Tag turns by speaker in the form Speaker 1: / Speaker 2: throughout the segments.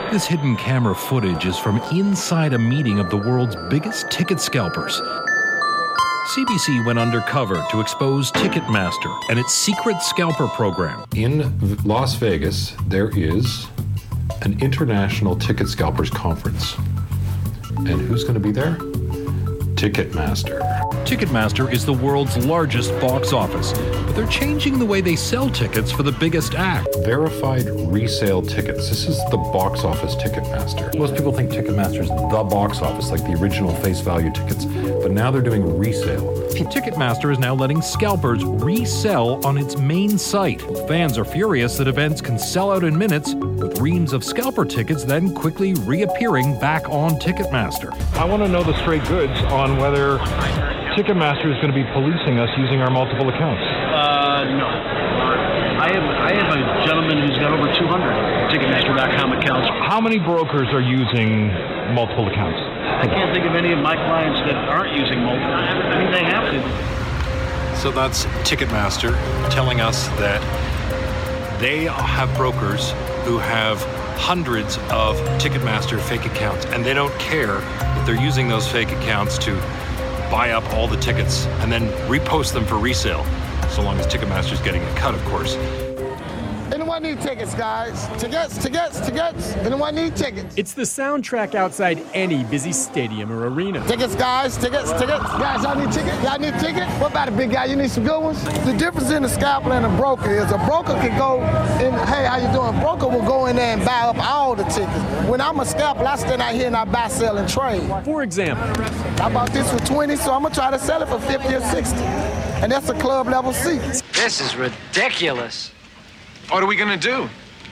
Speaker 1: This hidden camera footage is from inside a meeting of the world's biggest ticket scalpers. CBC went undercover to expose Ticketmaster and its secret scalper program.
Speaker 2: In Las Vegas, there is an international ticket scalpers conference. And who's going to be there? Ticketmaster.
Speaker 1: Ticketmaster is the world's largest box office, but they're changing the way they sell tickets for the biggest act.
Speaker 2: Verified resale tickets. This is the box office Ticketmaster. Most people think Ticketmaster is the box office, like the original face value tickets, but now they're doing resale.
Speaker 1: Ticketmaster is now letting scalpers resell on its main site. Fans are furious that events can sell out in minutes, with reams of scalper tickets then quickly reappearing back on Ticketmaster.
Speaker 3: I want to know the straight goods on whether Ticketmaster is going to be policing us using our multiple accounts.
Speaker 4: No. I have a gentleman who's got over 200 Ticketmaster.com accounts.
Speaker 3: How many brokers are using multiple accounts?
Speaker 4: I can't think of any of my clients that aren't using multiple. I mean, they have to.
Speaker 1: So that's Ticketmaster telling us that they have brokers who have hundreds of Ticketmaster fake accounts, and they don't care if they're using those fake accounts to buy up all the tickets and then repost them for resale, so long as Ticketmaster's getting a cut, of course.
Speaker 5: Anyone need tickets, guys? Tickets. Anyone need tickets?
Speaker 6: It's the soundtrack outside any busy stadium or arena.
Speaker 5: Tickets, guys. Tickets. Guys, y'all need tickets? Y'all need tickets? What about a big guy? You need some good ones? The difference in a scalper and a broker is a broker can go in, hey, how you doing? Broker will go in there and buy up all the tickets. When I'm a scalper, I stand out here and I buy, sell, and trade.
Speaker 6: For example,
Speaker 5: I bought this for 20, so I'm going to try to sell it for 50 or 60. And that's a club level seat.
Speaker 7: This is ridiculous.
Speaker 8: What are we gonna do?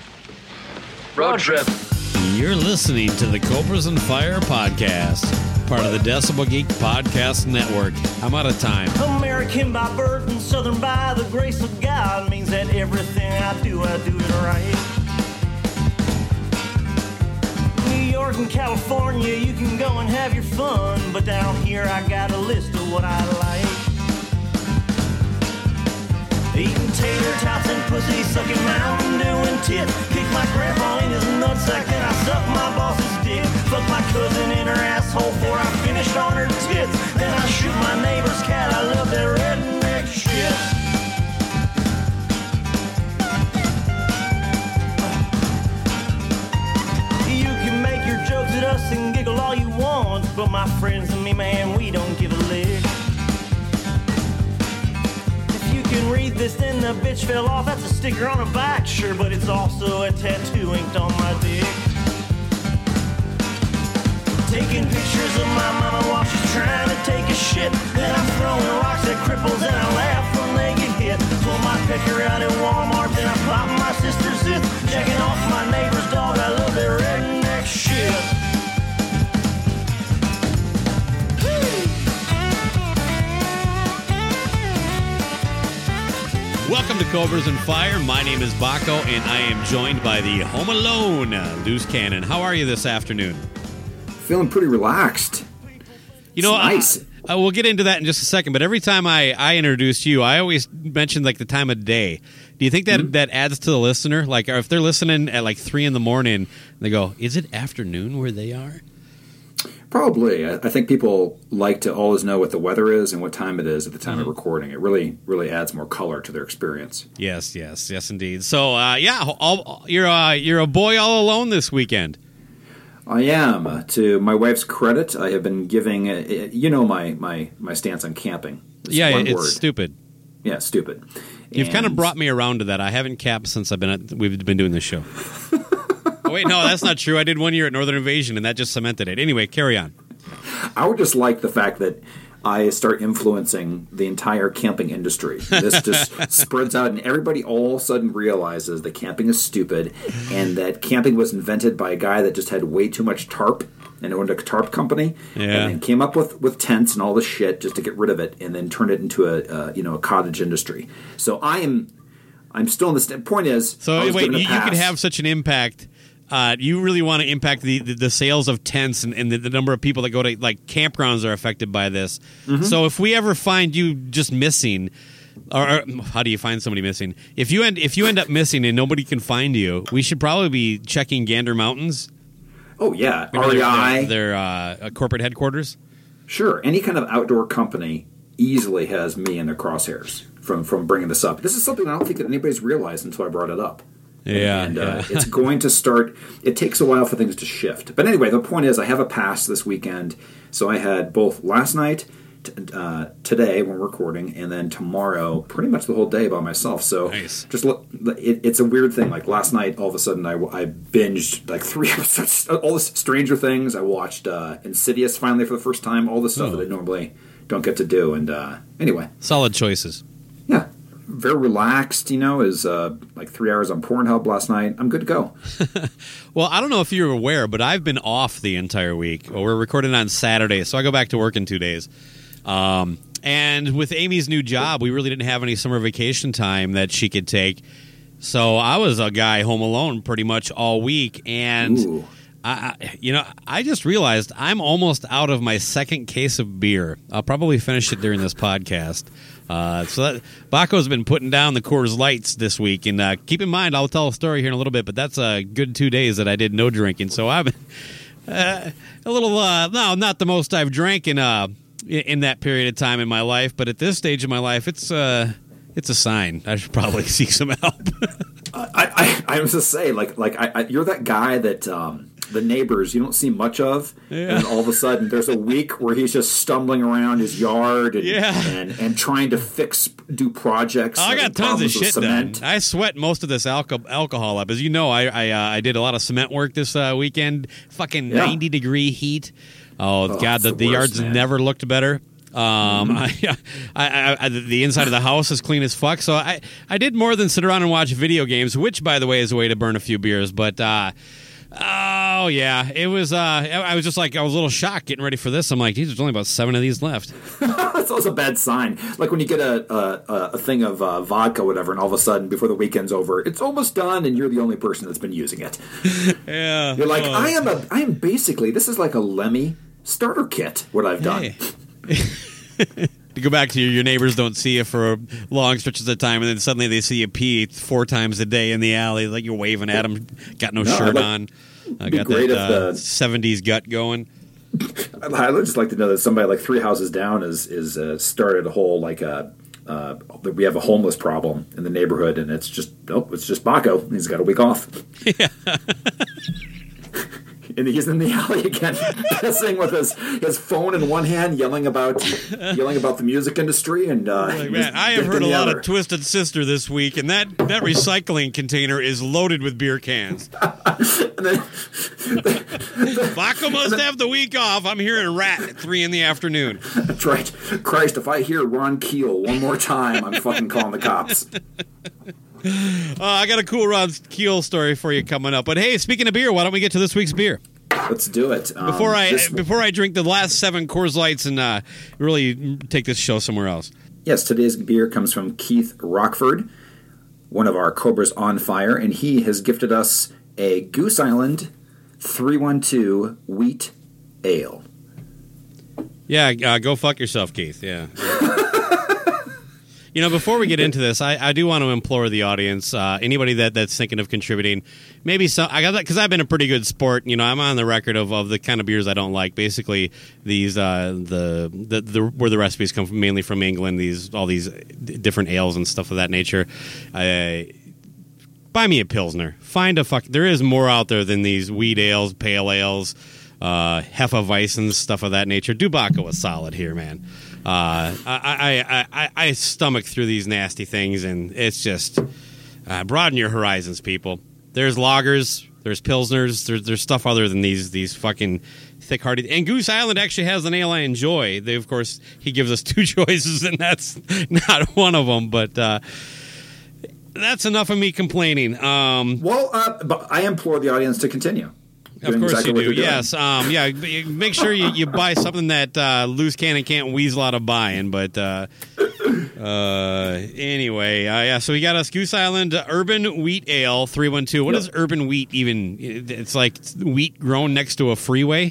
Speaker 7: Road trip.
Speaker 9: You're listening to the Cobras and Fire podcast, part of the Decibel Geek Podcast Network. I'm out of time.
Speaker 10: American by birth and Southern by the grace of God means that everything I do it right. New York and California, you can go and have your fun, but down here I got a list of what I like. Eating tater tots and pussy, sucking Mountain Dew and tit. Kick my grandpa in his nutsack, then I suck my boss's dick. Fuck my cousin in her asshole before I finished on her tits. Then I shoot my neighbor's cat, I love that redneck shit. You can make your jokes at us and giggle all you want, but my friends and me, man, we don't give a lick. You can read this, then the bitch fell off. That's a sticker on a bike, sure, but it's also a tattoo inked on my dick. Taking pictures of my mama while she's trying to take a shit. Then I'm throwing rocks at cripples and I laugh when they get hit. Pull my pecker out at Walmart, then I pop my sister's zip. Checking off my neighbor's dog, I love that redneck shit.
Speaker 9: Welcome to Cobras and Fire. My name is Baco, and I am joined by the Home Alone, Loose Cannon. How are you this afternoon?
Speaker 11: Feeling pretty relaxed.
Speaker 9: You know,
Speaker 11: nice.
Speaker 9: We'll get into that in just a second, but every time I introduce you, I always mention, like, the time of day. Do you think that that adds to the listener? Like, if they're listening at, like, 3 in the morning, they go, is it afternoon where they are?
Speaker 11: Probably. I think people like to always know what the weather is and what time it is at the time of recording. It really adds more color to their experience.
Speaker 9: Yes, indeed. So, you're a boy all alone this weekend.
Speaker 11: I am. To my wife's credit, I have been giving, my stance on camping.
Speaker 9: It's stupid.
Speaker 11: Yeah, stupid.
Speaker 9: You've kind of brought me around to that. I haven't camped since we've been doing this show. Oh, wait, no, that's not true. I did 1 year at Northern Invasion, and that just cemented it. Anyway, carry on.
Speaker 11: I would just like the fact that I start influencing the entire camping industry. This just spreads out, and everybody all of a sudden realizes that camping is stupid, and that camping was invented by a guy that just had way too much tarp and owned a tarp company, and then came up with tents and all this shit just to get rid of it, and then turned it into a cottage industry. So I'm still in the point is.
Speaker 9: So wait, you could have such an impact. You really want to impact the sales of tents and the number of people that go to, like, campgrounds are affected by this. Mm-hmm. So if we ever find you just missing, or how do you find somebody missing? If you end up missing and nobody can find you, we should probably be checking Gander Mountains
Speaker 11: Oh, yeah.
Speaker 9: You know,
Speaker 11: REI.
Speaker 9: Their corporate headquarters?
Speaker 11: Sure. Any kind of outdoor company easily has me in their crosshairs from bringing this up. This is something I don't think that anybody's realized until I brought it up. And it's going to start. It takes a while for things to shift. But anyway, the point is, I have a pass this weekend. So I had both last night, today when we're recording, and then tomorrow, pretty much the whole day by myself. So
Speaker 9: nice.
Speaker 11: Just look, it's a weird thing. Like last night, all of a sudden, I binged like 3 episodes. All this Stranger Things. I watched Insidious finally for the first time. All the stuff that I normally don't get to do. And anyway,
Speaker 9: solid choices.
Speaker 11: Yeah. Very relaxed, is like 3 hours on Pornhub last night. I'm good to go.
Speaker 9: Well, I don't know if you're aware, but I've been off the entire week. Well, we're recording on Saturday, so I go back to work in 2 days. And with Amy's new job, we really didn't have any summer vacation time that she could take. So I was a guy home alone pretty much all week. And, I just realized I'm almost out of my second case of beer. I'll probably finish it during this podcast. Baco's been putting down the Coors Lights this week, and keep in mind, I'll tell a story here in a little bit, but that's a good 2 days that I did no drinking, so I've been a little, no, not the most I've drank in that period of time in my life, but at this stage of my life, it's a sign. I should probably seek some help.
Speaker 11: I was just say, you're that guy that the neighbors you don't see much of, and all of a sudden there's a week where he's just stumbling around his yard and trying to do projects.
Speaker 9: I got tons of shit done. I sweat most of this alcohol up. As you know, I did a lot of cement work this weekend. Fucking 90-degree heat. Oh God, the yards never looked better. The inside of the house is clean as fuck. So I did more than sit around and watch video games, which, by the way, is a way to burn a few beers. But it was. I was just like, I was a little shocked getting ready for this. I'm like, geez, there's only about 7 of these left.
Speaker 11: That's always a bad sign. Like when you get a thing of vodka, or whatever, and all of a sudden before the weekend's over, it's almost done, and you're the only person that's been using it.
Speaker 9: Yeah,
Speaker 11: you're like, I am basically, this is like a Lemmy starter kit. What I've done.
Speaker 9: To go back to your neighbors don't see you for long stretches of time, and then suddenly they see you pee 4 times a day in the alley, like you're waving at them, got no shirt on. I got that 70s gut going.
Speaker 11: I'd just like to know that somebody like 3 houses down is started a whole we have a homeless problem in the neighborhood, and it's just Baco. He's got a week off.
Speaker 9: Yeah.
Speaker 11: And he's in the alley again, pissing with his phone in one hand, yelling about the music industry. And
Speaker 9: man, I have heard a lot of Twisted Sister this week, and that recycling container is loaded with beer cans. Baco must have the week off. I'm hearing Rat at 3 in the afternoon.
Speaker 11: That's right. Christ, if I hear Ron Keel one more time, I'm fucking calling the cops.
Speaker 9: I got a cool Ron Keel story for you coming up. But hey, speaking of beer, why don't we get to this week's beer?
Speaker 11: Let's do it.
Speaker 9: Before I drink the last 7 Coors Lights and really take this show somewhere else.
Speaker 11: Yes, today's beer comes from Keith Rockford, one of our Cobras on Fire, and he has gifted us a Goose Island 312 Wheat Ale.
Speaker 9: Yeah, go fuck yourself, Keith. Yeah. Before we get into this, I do want to implore the audience, anybody that's thinking of contributing, maybe some. I got that because I've been a pretty good sport. I'm on the record of the kind of beers I don't like. Basically, these where the recipes come from, mainly from England. All these different ales and stuff of that nature. Buy me a Pilsner. There is more out there than these wheat ales, pale ales, Hefeweizens, stuff of that nature. Do Baco a solid here, man. I stomach through these nasty things, and it's just broaden your horizons, people. There's lagers, there's pilsners, there's stuff other than these fucking thick-hearted. And Goose Island actually has an ale I enjoy. Of course, he gives us 2 choices, and that's not one of them. But that's enough of me complaining.
Speaker 11: But I implore the audience to continue.
Speaker 9: Of course you do, yes. Make sure you buy something that Loose Cannon can't weasel out of buying. But anyway, so we got us Goose Island Urban Wheat Ale 312. What is urban wheat even? It's like wheat grown next to a freeway?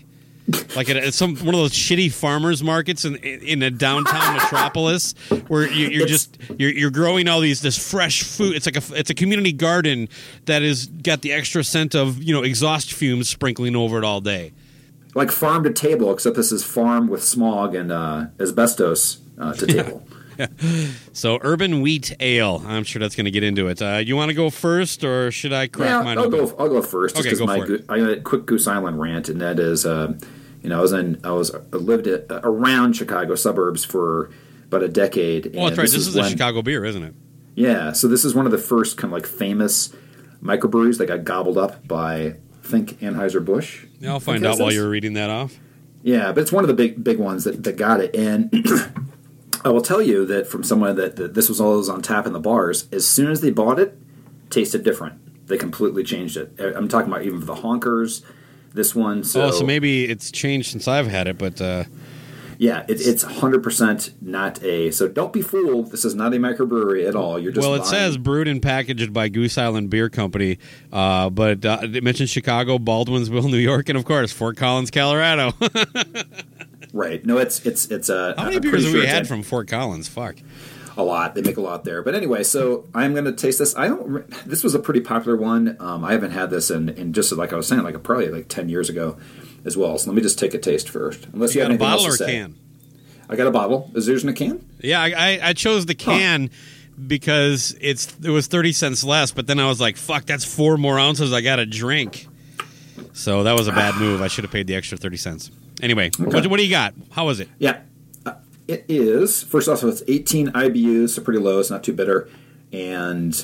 Speaker 9: Like at one of those shitty farmers markets in a downtown metropolis, where you're growing all this fresh food. It's a community garden that is got the extra scent of exhaust fumes sprinkling over it all day.
Speaker 11: Like farm to table, except this is farm with smog and asbestos to table.
Speaker 9: Yeah. So urban wheat ale. I'm sure that's going to get into it. You want to go first, or should I crack mine?
Speaker 11: I'll go first.
Speaker 9: Okay, go for it.
Speaker 11: I got a quick Goose Island rant, and that is, I lived around Chicago suburbs for about a decade.
Speaker 9: Well, that's right. This is a Chicago beer, isn't it?
Speaker 11: Yeah. So this is one of the first kind of like famous microbreweries that got gobbled up by, I think, Anheuser-Busch.
Speaker 9: Yeah, I'll find out while you're reading that off.
Speaker 11: Yeah, but it's one of the big ones that got it, and. I will tell you that from someone that this was always on tap in the bars, as soon as they bought it, tasted different. They completely changed it. I'm talking about even the Honkers, this one.
Speaker 9: So maybe it's changed since I've had it, but...
Speaker 11: yeah, it's 100% not a... So don't be fooled. This is not a microbrewery at all. You're just
Speaker 9: it says brewed and packaged by Goose Island Beer Company, but it mentions Chicago, Baldwinsville, New York, and, of course, Fort Collins, Colorado.
Speaker 11: Right. No, it's
Speaker 9: how many beers have we had from Fort Collins? Fuck.
Speaker 11: A lot. They make a lot there. But anyway, so I'm going to taste this. This was a pretty popular one. I haven't had this in just like I was saying, like probably like 10 years ago as well. So let me just take a taste first. Unless you have anything else to say.
Speaker 9: A bottle or can?
Speaker 11: I got a bottle. Is yours in a can?
Speaker 9: Yeah, I chose the can because it was 30 cents less. But then I was like, fuck, that's 4 more ounces I got to drink. So that was a bad move. I should have paid the extra 30 cents. Anyway, okay. What do you got? How is it?
Speaker 11: Yeah. It is, first off, it's 18 IBUs, so pretty low. It's not too bitter. And,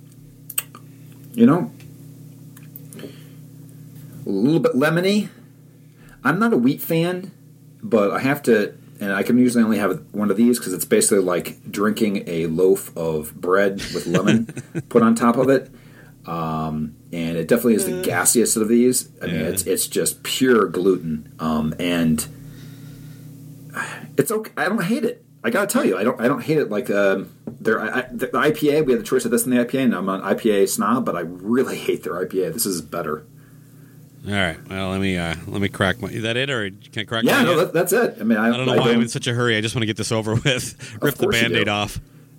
Speaker 11: a little bit lemony. I'm not a wheat fan, but I have to, and I can usually only have one of these because it's basically like drinking a loaf of bread with lemon put on top of it. And it definitely is the gassiest of these. I mean, it's just pure gluten. And it's okay. I don't hate it. I gotta tell you, I don't hate it. Like the IPA, we had the choice of this and the IPA, and I'm an IPA snob, but I really hate their IPA. This is better.
Speaker 9: All right. Well, let me crack my. Is that it, or can I crack?
Speaker 11: Yeah, no, that's it. I mean, I
Speaker 9: don't know why I'm in such a hurry. I just want to get this over with. Rip the Band-Aid off.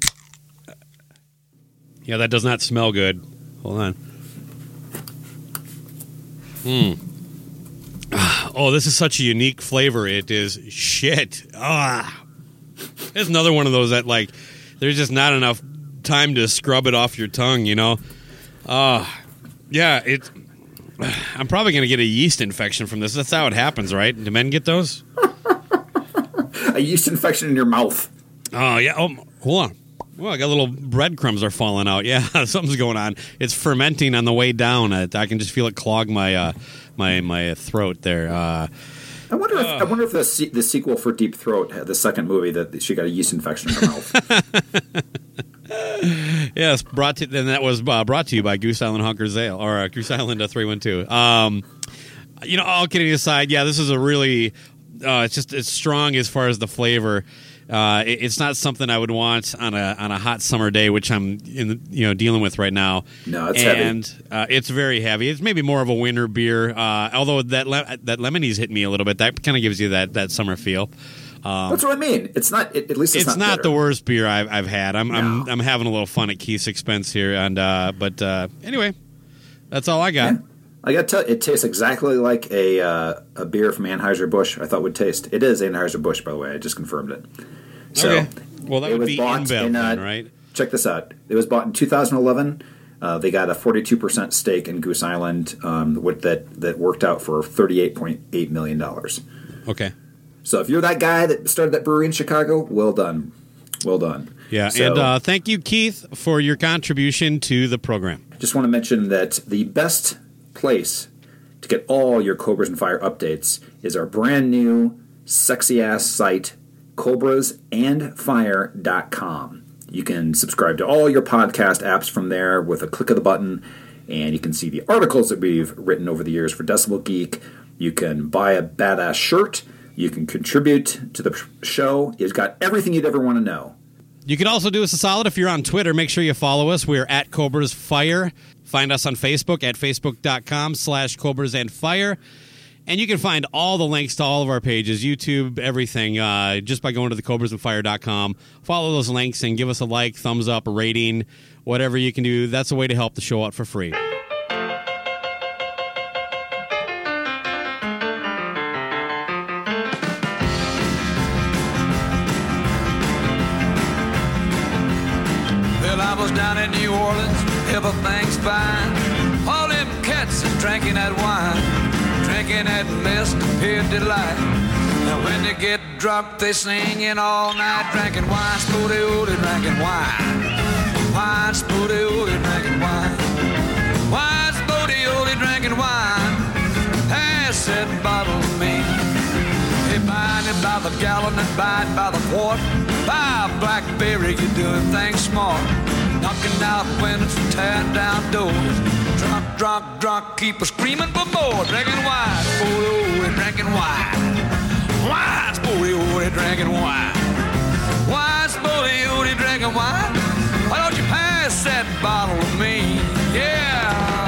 Speaker 9: Yeah, that does not smell good. Hold on. Oh, this is such a unique flavor. It is shit. It's another one of those that, like, there's just not enough time to scrub it off your tongue, Yeah, I'm probably going to get a yeast infection from this. That's how it happens, right? Do men get those?
Speaker 11: A yeast infection in your mouth.
Speaker 9: Oh, yeah. Oh, hold on. Well, I got little breadcrumbs are falling out. Yeah, something's going on. It's fermenting on the way down. I can just feel it clog my my throat there.
Speaker 11: I wonder if the sequel for Deep Throat, the second movie, that she got a yeast infection in her mouth.
Speaker 9: Yes, that was brought to you by Goose Island Honkers Ale, or Goose Island 312. All kidding aside, yeah, this is a really it's strong as far as the flavor. It's not something I would want on a hot summer day, which I'm dealing with right now.
Speaker 11: No, it's heavy,
Speaker 9: and it's very heavy. It's maybe more of a winter beer. Although that lemony's hit me a little bit. That kind of gives you that summer feel.
Speaker 11: That's what I mean. It's not. At least it's
Speaker 9: not the worst beer I've had. I'm having a little fun at Keith's expense here, and but anyway, that's all I got.
Speaker 11: Yeah. I got to tell you, it tastes exactly like a beer from Anheuser-Busch I thought would taste. It is Anheuser-Busch, by the way. I just confirmed it. So,
Speaker 9: okay. Well, that would be InBev, then, right?
Speaker 11: Check this out. It was bought in 2011. They got a 42% stake in Goose Island that worked out for $38.8 million.
Speaker 9: Okay.
Speaker 11: So if you're that guy that started that brewery in Chicago, well done. Well done.
Speaker 9: Yeah, and thank you, Keith, for your contribution to the program.
Speaker 11: Just want to mention that the best place to get all your Cobras and Fire updates is our brand new sexy ass site, cobrasandfire.com. You can subscribe to all your podcast apps from there with a click of the button, and you can see the articles that we've written over the years for Decibel Geek. You can buy a badass shirt. You can contribute to the show. It's got everything you'd ever want to know.
Speaker 9: You can also do us a solid if you're on Twitter. Make sure you follow us. We're at Cobras Fire. Find us on Facebook at facebook.com/CobrasAndFire. And you can find all the links to all of our pages, YouTube, everything, just by going to thecobrasandfire.com. Follow those links and give us a like, thumbs up, a rating, whatever you can do. That's a way to help the show out for free.
Speaker 12: Well, I was down in New Orleans, everything's fine. All them cats is drinking that wine, drinking that mist of pure delight. Now when they get drunk, they singing all night, drinking wine, spooty ooty, drinking wine. Wine, spooty ooty, drinking wine. Wine, spooty ooty, drinking wine. Pass that bottle to me. Hey, buying it by the gallon and buy it by the quart. Buy a blackberry, you're doing things smart. Knocking out windows and tearing down doors. Drunk, drunk, drunk, keep a screaming for more. Drinking wine, spooty ooty, drinking wine. Wine, spooty ooty, drinking wine. Wine, spooty ooty, drinking wine. Why don't you pass that bottle to me? Yeah.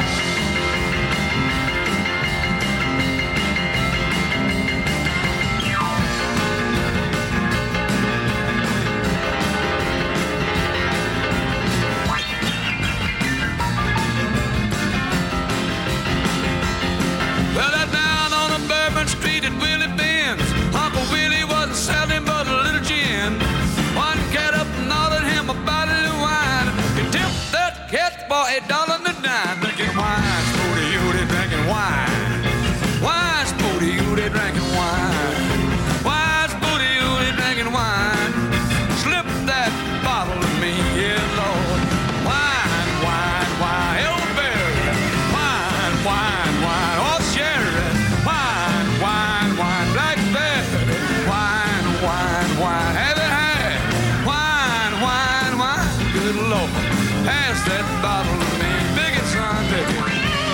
Speaker 12: Well, that down on a Bourbon Street at Willie Ben's, Uncle Willie wasn't selling but a little gin. One cat up and ordered him a bottle of wine. He tipped that cat for $1.09. Drinking wine, spooty ooty, drinking wine. Wine, spooty ooty, drinking wine. Wine, spooty ooty, drinking wine. Slip that bottle to me, yeah, Lord. Wine, wine, wine, elderberry. Wine, wine, wine, oh, sherry. Wine, wine, wine, blackberry. Wine, wine, wine, have it had. Wine, wine, wine, good Lord. Pass that bottle to me. Big it, son, big it.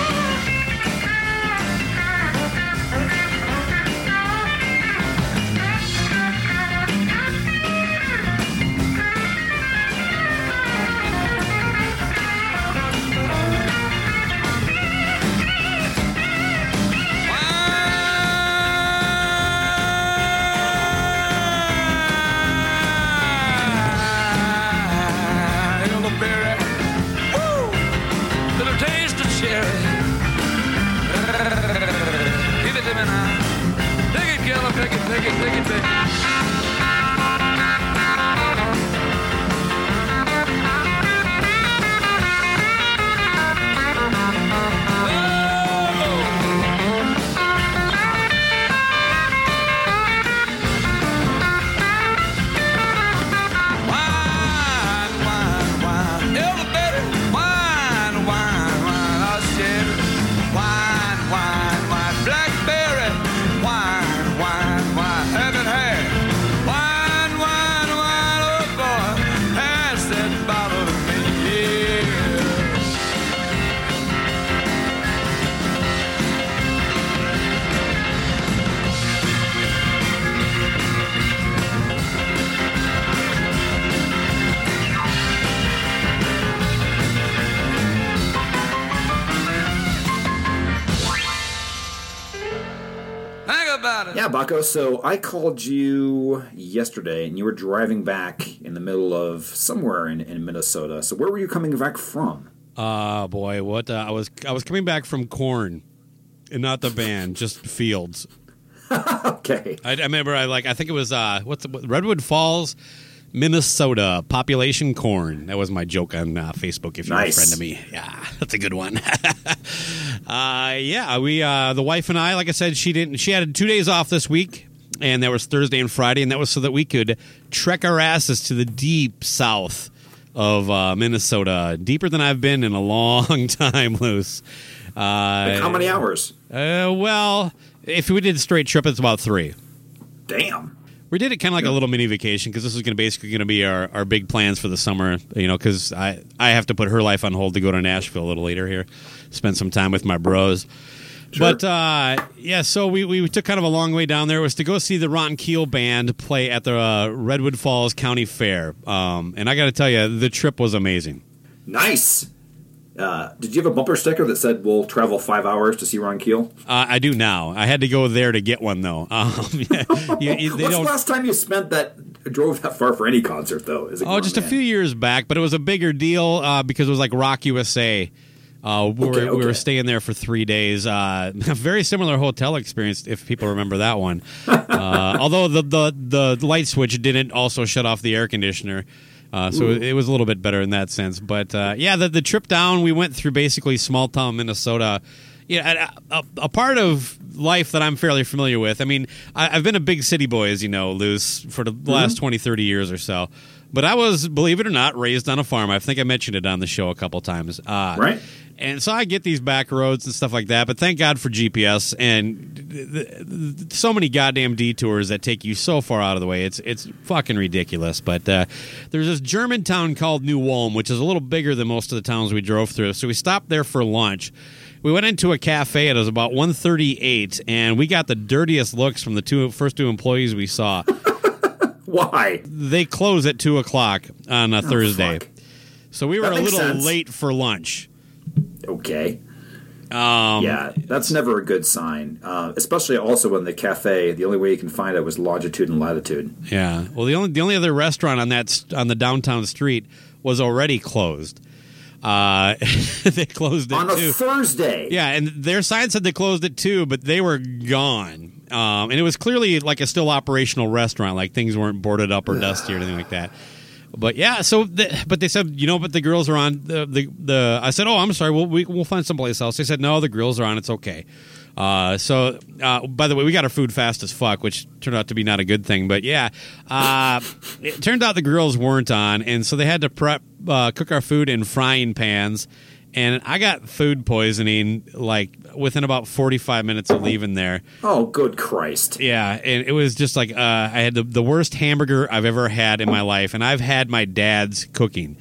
Speaker 12: Elderberry, woo, little taste of cherry. Give it to me now. Take it, Keller, take it, take it, take it, take it. Wine, wine, wine, elderberry. Wine, wine, wine, oh, cherry. Wine, wine, wine, blackberry. Wine, wine, wine, haven't had. Wine, wine, wine, oh boy, pass that bottle to me, yeah. Think about it.
Speaker 11: Yeah, Baco. So I called you yesterday, and you were driving back in the middle of somewhere in Minnesota. So where were you coming back from?
Speaker 9: Boy, what I was coming back from Korn, and not the band, just Fields.
Speaker 11: Okay.
Speaker 9: I remember I think it was Redwood Falls, Minnesota, population Korn. That was my joke on Facebook. If you're a friend of me, yeah, that's a good one. Yeah, we the wife and I, like I said, she had 2 days off this week, and that was Thursday and Friday, and that was so that we could trek our asses to the deep south of Minnesota, deeper than I've been in a long time, Luce.
Speaker 11: Like how many hours?
Speaker 9: Well, if we did a straight trip, it's about 3.
Speaker 11: Damn.
Speaker 9: We did it kind of like a little mini vacation because this is basically going to be our big plans for the summer, you know, because I have to put her life on hold to go to Nashville a little later here, spend some time with my bros. Sure. But, yeah, so we took kind of a long way down there. It was to go see the Rotten Keel Band play at the Redwood Falls County Fair. And I got to tell you, the trip was amazing.
Speaker 11: Nice. Did you have a bumper sticker that said, "We'll travel 5 hours to see Ron Keel"?
Speaker 9: I do now. I had to go there to get one, though.
Speaker 11: What's the last time you drove that far for any concert, though?
Speaker 9: Just a few years back, but it was a bigger deal because it was like Rock USA. We were staying there for 3 days. Very similar hotel experience, if people remember that one. Although the light switch didn't also shut off the air conditioner. So it was a little bit better in that sense. But the trip down, we went through basically small town Minnesota. Yeah, a part of life that I'm fairly familiar with. I mean, I've been a big city boy, as you know, Luce, for the last 20, 30 years or so. But I was, believe it or not, raised on a farm. I think I mentioned it on the show a couple times.
Speaker 11: Right.
Speaker 9: And so I get these back roads and stuff like that, but thank God for GPS and so many goddamn detours that take you so far out of the way. It's fucking ridiculous. But there's this German town called New Ulm, which is a little bigger than most of the towns we drove through. So we stopped there for lunch. We went into a cafe. It was about 1:38, and we got the dirtiest looks from the first two employees we saw.
Speaker 11: Why?
Speaker 9: They close at 2 o'clock on a Thursday.
Speaker 11: Fuck.
Speaker 9: So we were a little
Speaker 11: sense.
Speaker 9: late for lunch.
Speaker 11: Okay. Yeah, that's never a good sign. Especially also when the cafe, the only way you can find it was longitude and latitude.
Speaker 9: Yeah. Well, the only other restaurant on the downtown street was already closed. They closed it
Speaker 11: on a Thursday.
Speaker 9: Yeah, and their sign said they closed at 2, but they were gone. And it was clearly like a still operational restaurant, like things weren't boarded up or dusty or anything like that. But yeah, but they said, but the grills are on. I said, oh, I'm sorry, we'll find someplace else. They said, no, the grills are on. It's okay. By the way, we got our food fast as fuck, which turned out to be not a good thing. But yeah, it turned out the grills weren't on, and so they had to cook our food in frying pans. And I got food poisoning like within about 45 minutes of leaving there.
Speaker 11: Oh, good Christ.
Speaker 9: Yeah, and it was just like I had the worst hamburger I've ever had in my life, and I've had my dad's cooking.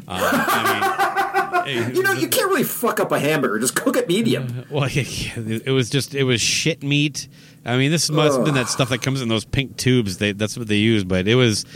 Speaker 11: You can't really fuck up a hamburger. Just cook it medium.
Speaker 9: Well, it was shit meat. I mean, this must have been that stuff that comes in those pink tubes. That's what they use, but it was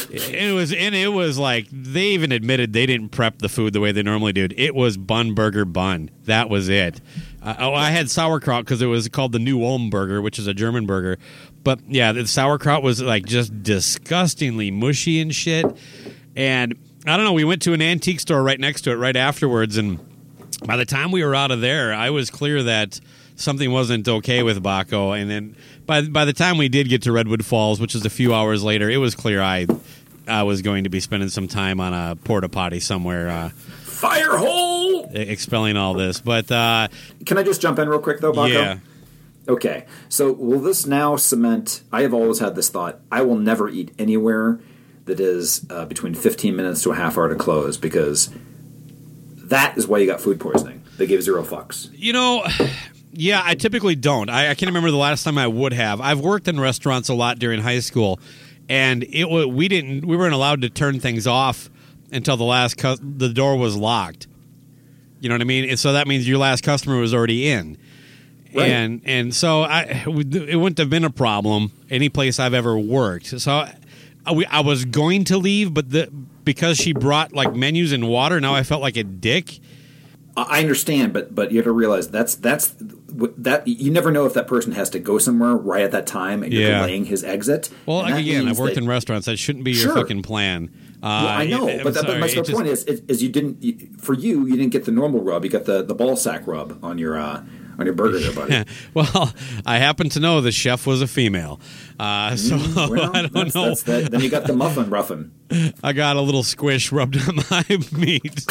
Speaker 9: like they even admitted they didn't prep the food the way they normally do. It was bun burger bun. That was it. I had sauerkraut because it was called the New Ulm burger, which is a German burger. But yeah, the sauerkraut was like just disgustingly mushy and shit. And I don't know. We went to an antique store right next to it right afterwards, and by the time we were out of there, I was clear that something wasn't okay with Baco. And then by the time we did get to Redwood Falls, which is a few hours later, it was clear I was going to be spending some time on a porta potty somewhere.
Speaker 11: Fire hole!
Speaker 9: Expelling all this. But
Speaker 11: can I just jump in real quick, though, Baco?
Speaker 9: Yeah.
Speaker 11: Okay. So will this now cement... I have always had this thought. I will never eat anywhere that is between 15 minutes to a half hour to close, because that is why you got food poisoning. They give zero fucks.
Speaker 9: Yeah, I typically don't. I can't remember the last time I would have. I've worked in restaurants a lot during high school, and we weren't allowed to turn things off until the door was locked. You know what I mean? And so that means your last customer was already in. Right. And so it wouldn't have been a problem any place I've ever worked. So I was going to leave, but because she brought like menus and water, now I felt like a dick.
Speaker 11: I understand, but you have to realize that you never know if that person has to go somewhere right at that time, and you're delaying his exit.
Speaker 9: Well, again, I've worked in restaurants. That shouldn't be your fucking plan.
Speaker 11: Well, I know, but my point is you didn't. For you didn't get the normal rub. You got the ball sack rub on your burger, there, buddy.
Speaker 9: Well, I happen to know the chef was a female, so I don't know.
Speaker 11: Then you got the muffin ruffin.
Speaker 9: I got a little squish rubbed on my meat.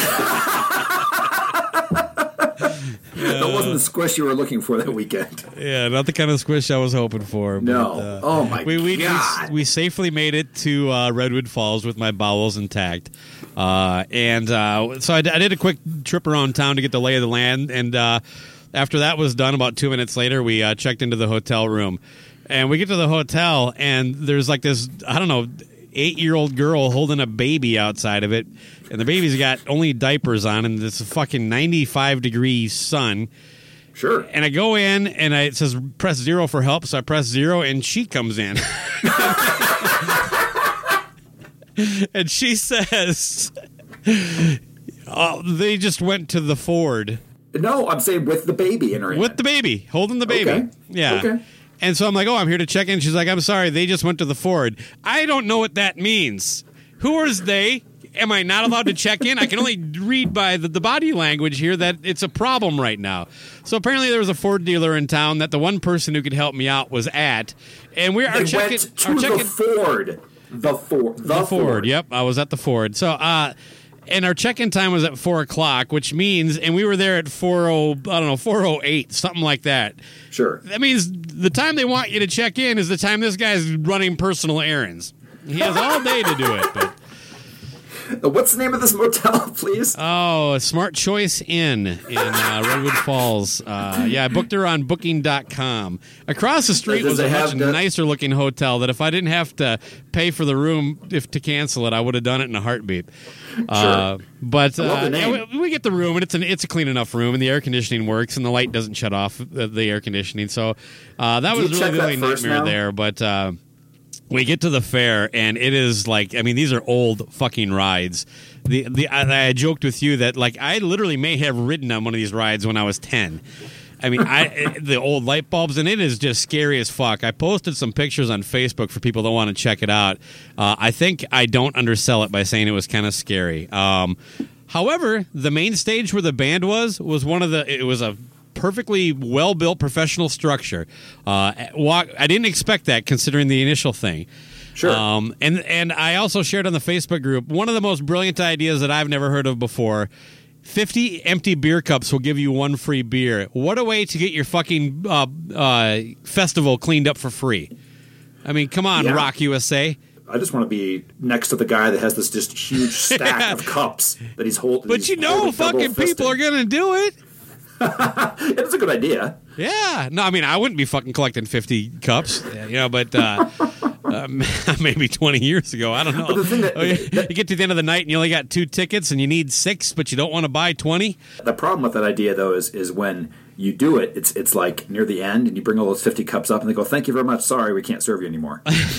Speaker 11: That wasn't the squish you were looking for that weekend.
Speaker 9: Yeah, not the kind of squish I was hoping for.
Speaker 11: No. Oh, my God.
Speaker 9: We safely made it to Redwood Falls with my bowels intact. So I did a quick trip around town to get the lay of the land. And after that was done, about 2 minutes later, we checked into the hotel room. And we get to the hotel, and there's like this, 8-year-old girl holding a baby outside of it, and the baby's got only diapers on, and it's a fucking 95-degree sun.
Speaker 11: Sure.
Speaker 9: And I go in, and it says press 0 for help, so I press 0, and she comes in. And she says, They just went to the Ford.
Speaker 11: No, I'm saying with the baby in her hand.
Speaker 9: With the baby, holding the baby.
Speaker 11: Okay.
Speaker 9: Yeah.
Speaker 11: Okay.
Speaker 9: And so I'm like, I'm here to check in. She's like, I'm sorry, they just went to the Ford. I don't know what that means. Who is they? Am I not allowed to check in? I can only read by the body language here that it's a problem right now. So apparently there was a Ford dealer in town that the one person who could help me out was at. And we are checking.
Speaker 11: The Ford. The Ford.
Speaker 9: Yep, I was at the Ford. So, and our check-in time was at 4 o'clock, which means, and we were there at 4:08, something like that.
Speaker 11: Sure.
Speaker 9: That means the time they want you to check in is the time this guy's running personal errands. He has all day to do it. But
Speaker 11: what's the name of this motel, please?
Speaker 9: Oh, Smart Choice Inn in Redwood Falls. I booked her on Booking.com. Across the street was a much nicer-looking hotel that if I didn't have to pay for the room to cancel it, I would have done it in a heartbeat.
Speaker 11: Sure.
Speaker 9: But we get the room, and it's a clean enough room, and the air conditioning works, and the light doesn't shut off the air conditioning. So that was really the only nightmare there. But we get to the fair, and it is like, I mean, these are old fucking rides. I joked with you that, like, I literally may have ridden on one of these rides when I was 10. I mean, the old light bulbs, and it is just scary as fuck. I posted some pictures on Facebook for people that want to check it out. I think I don't undersell it by saying it was kind of scary. However, the main stage where the band was it was a perfectly well-built professional structure. I didn't expect that considering the initial thing.
Speaker 11: Sure.
Speaker 9: And I also shared on the Facebook group one of the most brilliant ideas that I've never heard of before. 50 empty beer cups will give you one free beer. What a way to get your fucking festival cleaned up for free. I mean, come on, Rock USA.
Speaker 11: I just want to be next to the guy that has this just huge stack of cups that he's holding.
Speaker 9: But fucking people are going to do it.
Speaker 11: It's a good idea.
Speaker 9: Yeah. No, I mean, I wouldn't be fucking collecting 50 cups, but maybe 20 years ago. I don't know.
Speaker 11: But the thing
Speaker 9: you get to the end of the night and you only got 2 tickets and you need 6, but you don't want to buy 20.
Speaker 11: The problem with that idea, though, is when you do it, it's like near the end and you bring all those 50 cups up and they go, thank you very much. Sorry, we can't serve you anymore.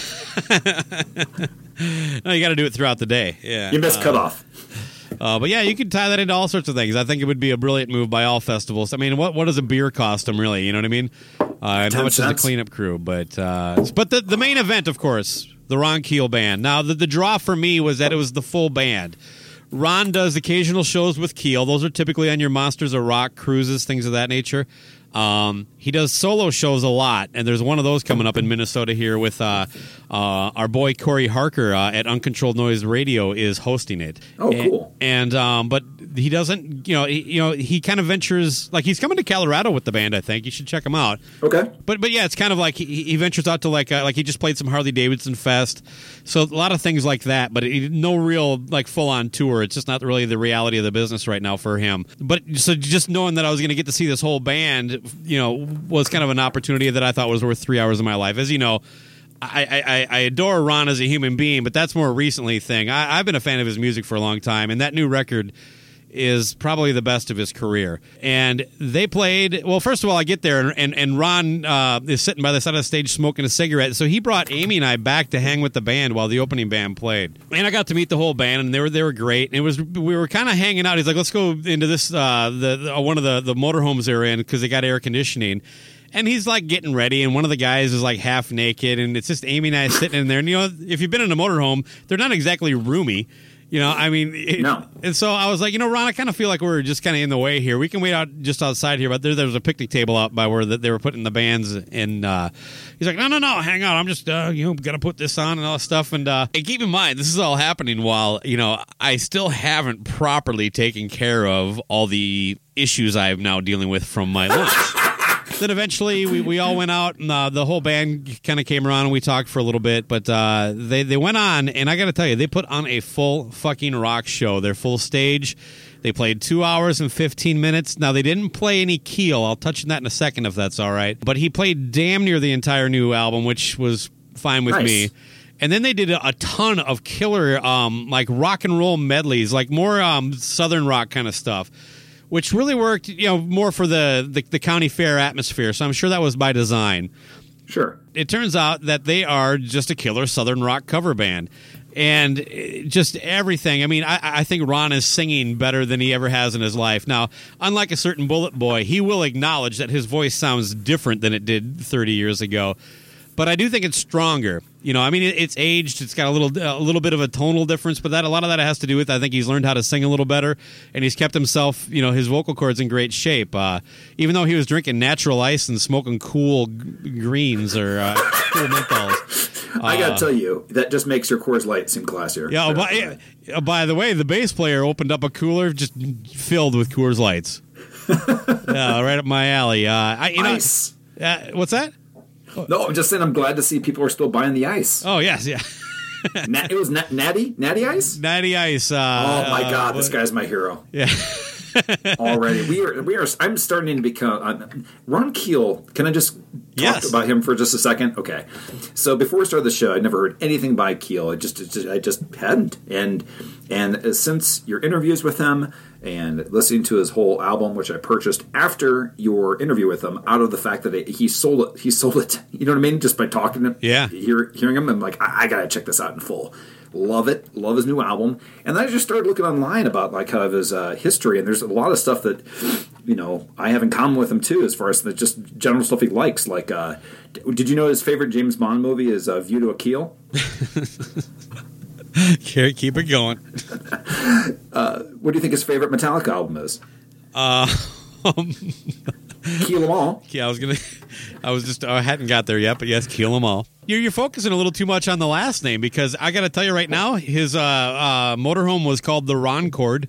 Speaker 9: No, you got to do it throughout the day. Yeah.
Speaker 11: You missed cutoff.
Speaker 9: But yeah, you could tie that into all sorts of things. I think it would be a brilliant move by all festivals. I mean, what does a beer cost them, really? You know what I mean? And how much is the cleanup crew? But the main event, of course, the Ron Keel Band. Now, the draw for me was that it was the full band. Ron does occasional shows with Keel. Those are typically on your Monsters of Rock cruises, things of that nature. He does solo shows a lot, and there's one of those coming up in Minnesota here with our boy Corey Harker at Uncontrolled Noise Radio is hosting it.
Speaker 11: Oh, cool!
Speaker 9: And but he doesn't, he kind of ventures, like he's coming to Colorado with the band. I think you should check him out.
Speaker 11: Okay.
Speaker 9: But yeah, it's kind of like he ventures out to like he just played some Harley Davidson Fest, so a lot of things like that. But no real like full on tour. It's just not really the reality of the business right now for him. But so just knowing that I was going to get to see this whole band, was kind of an opportunity that I thought was worth 3 hours of my life. As you know, I adore Ron as a human being, but that's more recently thing. I've been a fan of his music for a long time, and that new record is probably the best of his career. And they played, well, first of all, I get there, and Ron is sitting by the side of the stage smoking a cigarette. So he brought Amy and I back to hang with the band while the opening band played. And I got to meet the whole band, and they were great. And we were kind of hanging out. He's like, let's go into this, one of the motorhomes they're in, because they got air conditioning. And he's like getting ready, and one of the guys is like half naked, and it's just Amy and I sitting in there. And if you've been in a motorhome, they're not exactly roomy. No. And so I was like, Ron, I kind of feel like we're just kind of in the way here. We can wait out just outside here, but there was a picnic table out by where they were putting the bands. And he's like, no, hang on. I'm just, got to put this on and all that stuff. And keep in mind, this is all happening while, I still haven't properly taken care of all the issues I'm now dealing with from my lunch. Then eventually we all went out, and the whole band kind of came around, and we talked for a little bit. But they went on, and I got to tell you, they put on a full fucking rock show. Their full stage. They played 2 hours and 15 minutes. Now, they didn't play any Keel. I'll touch on that in a second if that's all right. But he played damn near the entire new album, which was fine with me. And then they did a ton of killer like rock and roll medleys, like more southern rock kind of stuff, which really worked, more for the county fair atmosphere. So I'm sure that was by design.
Speaker 11: Sure.
Speaker 9: It turns out that they are just a killer southern rock cover band. and just everything. I mean, I think Ron is singing better than he ever has in his life. Now, unlike a certain Bullet Boy, he will acknowledge that his voice sounds different than it did 30 years ago. But I do think it's stronger. You know, I mean, it's aged. It's got a little bit of a tonal difference, but a lot of that has to do with, I think he's learned how to sing a little better, and he's kept himself, you know, his vocal cords in great shape. Even though he was drinking natural ice and smoking cool greens or cool menthols.
Speaker 11: I gotta tell you, that just makes your Coors Light seem classier.
Speaker 9: Yeah. By the way, the bass player opened up a cooler just filled with Coors Lights. Yeah, right up my alley.
Speaker 11: Ice.
Speaker 9: What's that?
Speaker 11: No, I'm just saying I'm glad to see people are still buying the ice.
Speaker 9: Oh, yes, yeah.
Speaker 11: It was Natty Ice?
Speaker 9: Natty Ice.
Speaker 11: Oh, my God, this guy's my hero.
Speaker 9: Yeah.
Speaker 11: Already. We are. I'm starting to become... Ron Keel, can I just talk about him for just a second? Okay. So before we started the show, I'd never heard anything by Keel. I just hadn't. And since your interviews with him and listening to his whole album, which I purchased after your interview with him, out of the fact that he sold it. You know what I mean? Just by talking to him, hearing him, I'm like, I gotta check this out in full. Love it. Love his new album. And then I just started looking online about like kind of his history, and there's a lot of stuff that, you know, I have in common with him too, as far as the just general stuff he likes. Like, did you know his favorite James Bond movie is View to a Kill?
Speaker 9: Keep it going.
Speaker 11: What do you think his favorite Metallica album is? Kill 'Em All.
Speaker 9: Yeah, I hadn't got there yet, but yes, Kill 'Em All. You're focusing a little too much on the last name, because I got to tell you right now, his motorhome was called the Roncord.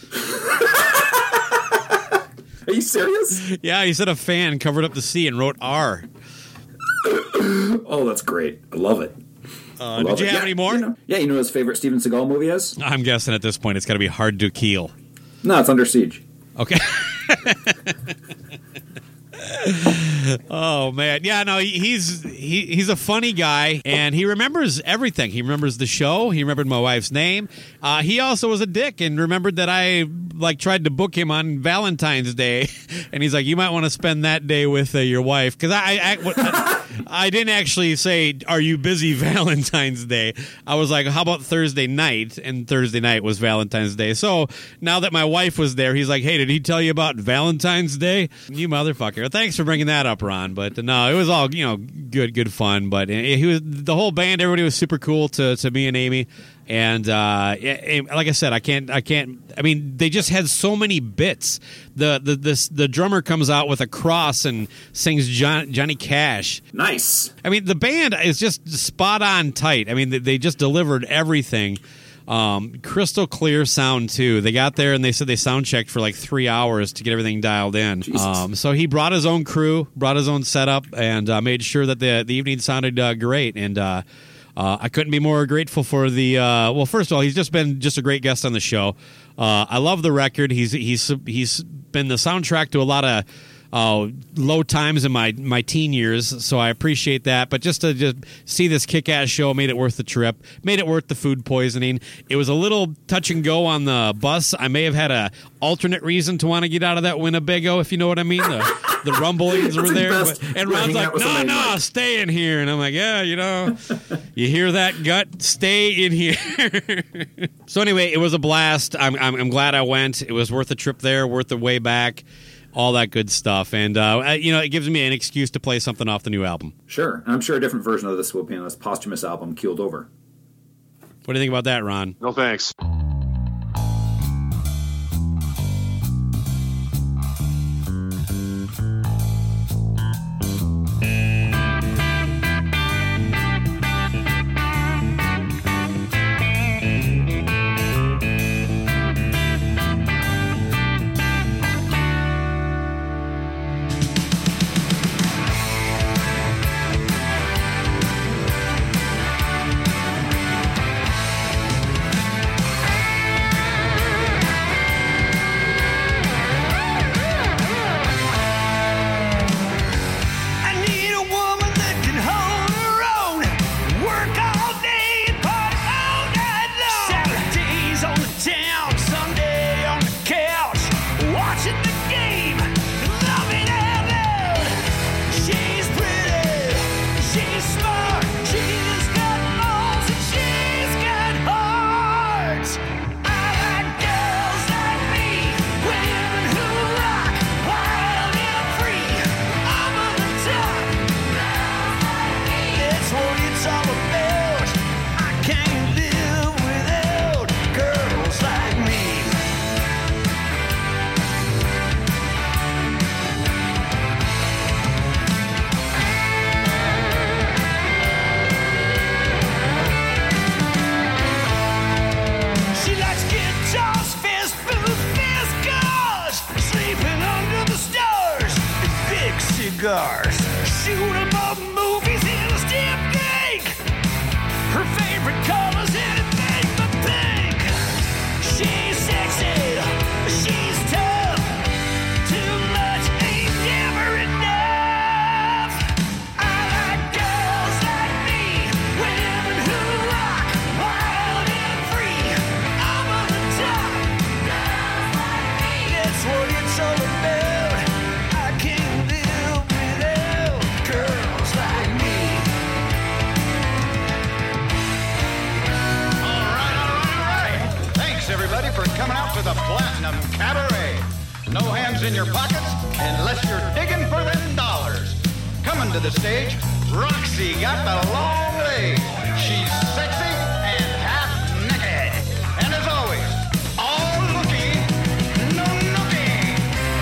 Speaker 11: Are you serious?
Speaker 9: Yeah, he said a fan covered up the C and wrote R.
Speaker 11: Oh, that's great. I love it.
Speaker 9: Did you have any more?
Speaker 11: You know his favorite Steven Seagal movie is?
Speaker 9: I'm guessing at this point it's got to be Hard to Kill.
Speaker 11: No, it's Under Siege.
Speaker 9: Okay. Oh man, yeah, no, he's a funny guy, and he remembers everything. He remembers the show. He remembered my wife's name. He also was a dick and remembered that I tried to book him on Valentine's Day, and he's like, "You might want to spend that day with your wife," because I didn't actually say, "Are you busy Valentine's Day?" I was like, "How about Thursday night?" And Thursday night was Valentine's Day. So now that my wife was there, he's like, "Hey, did he tell you about Valentine's Day?" You motherfucker! Thanks for bringing that up, Ron. But no, it was all good fun. But he was the whole band. Everybody was super cool to me and Amy. And like I said, I can't. I mean, they just had so many bits. The drummer comes out with a cross and sings Johnny Cash.
Speaker 11: Nice.
Speaker 9: I mean, the band is just spot on tight. I mean, they just delivered everything. Crystal clear sound too. They got there and they said they sound checked for like 3 hours to get everything dialed in. So he brought his own crew, brought his own setup, and made sure that the evening sounded great. And I couldn't be more grateful for the. Well, first of all, he's just been a great guest on the show. I love the record. He's been the soundtrack to a lot of low times in my teen years, so I appreciate that. But just to see this kick-ass show made it worth the trip, made it worth the food poisoning. It was a little touch and go on the bus. I may have had a alternate reason to want to get out of that Winnebago, if you know what I mean. The rumblings were there, and Ron's like, no, stay in here. And I'm like, yeah, you hear that, gut? Stay in here. So anyway, it was a blast. I'm glad I went. It was worth the trip there, worth the way back. All that good stuff. And, it gives me an excuse to play something off the new album.
Speaker 11: Sure. And I'm sure a different version of this will be on this posthumous album, Keeled Over.
Speaker 9: What do you think about that, Ron?
Speaker 8: No thanks.
Speaker 10: cigars, shoot 'em up movies in a stiff cake. Her favorite color's anything but pink. She's sexy, she's tough. Too much ain't never enough. I like girls like me, women who rock wild and free. I'm on the top. Girls like me, that's what it's all about. I can't live without girls like me.
Speaker 13: All right. Thanks, everybody, for coming out to the Platinum Cabaret. No hands in your pockets unless you're digging for them dollars. Coming to the stage, Roxy got the long legs. She's sexy and half naked. And as always, all looky, no nookie.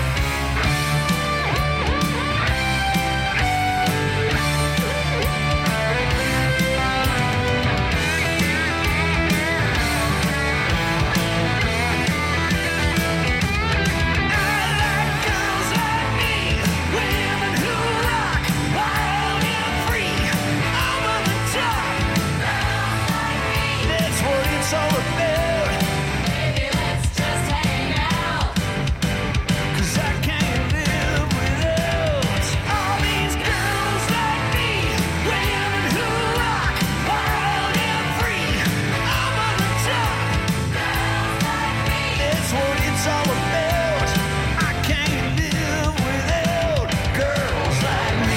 Speaker 10: Girls like me, women who rock wild and free. I'm on the top. That's what it's all about. Maybe let's just hang out. 'Cause I can't live without all these girls like me, women who rock wild and free. I'm on the top. That's what it's all about. I can't live without girls like me.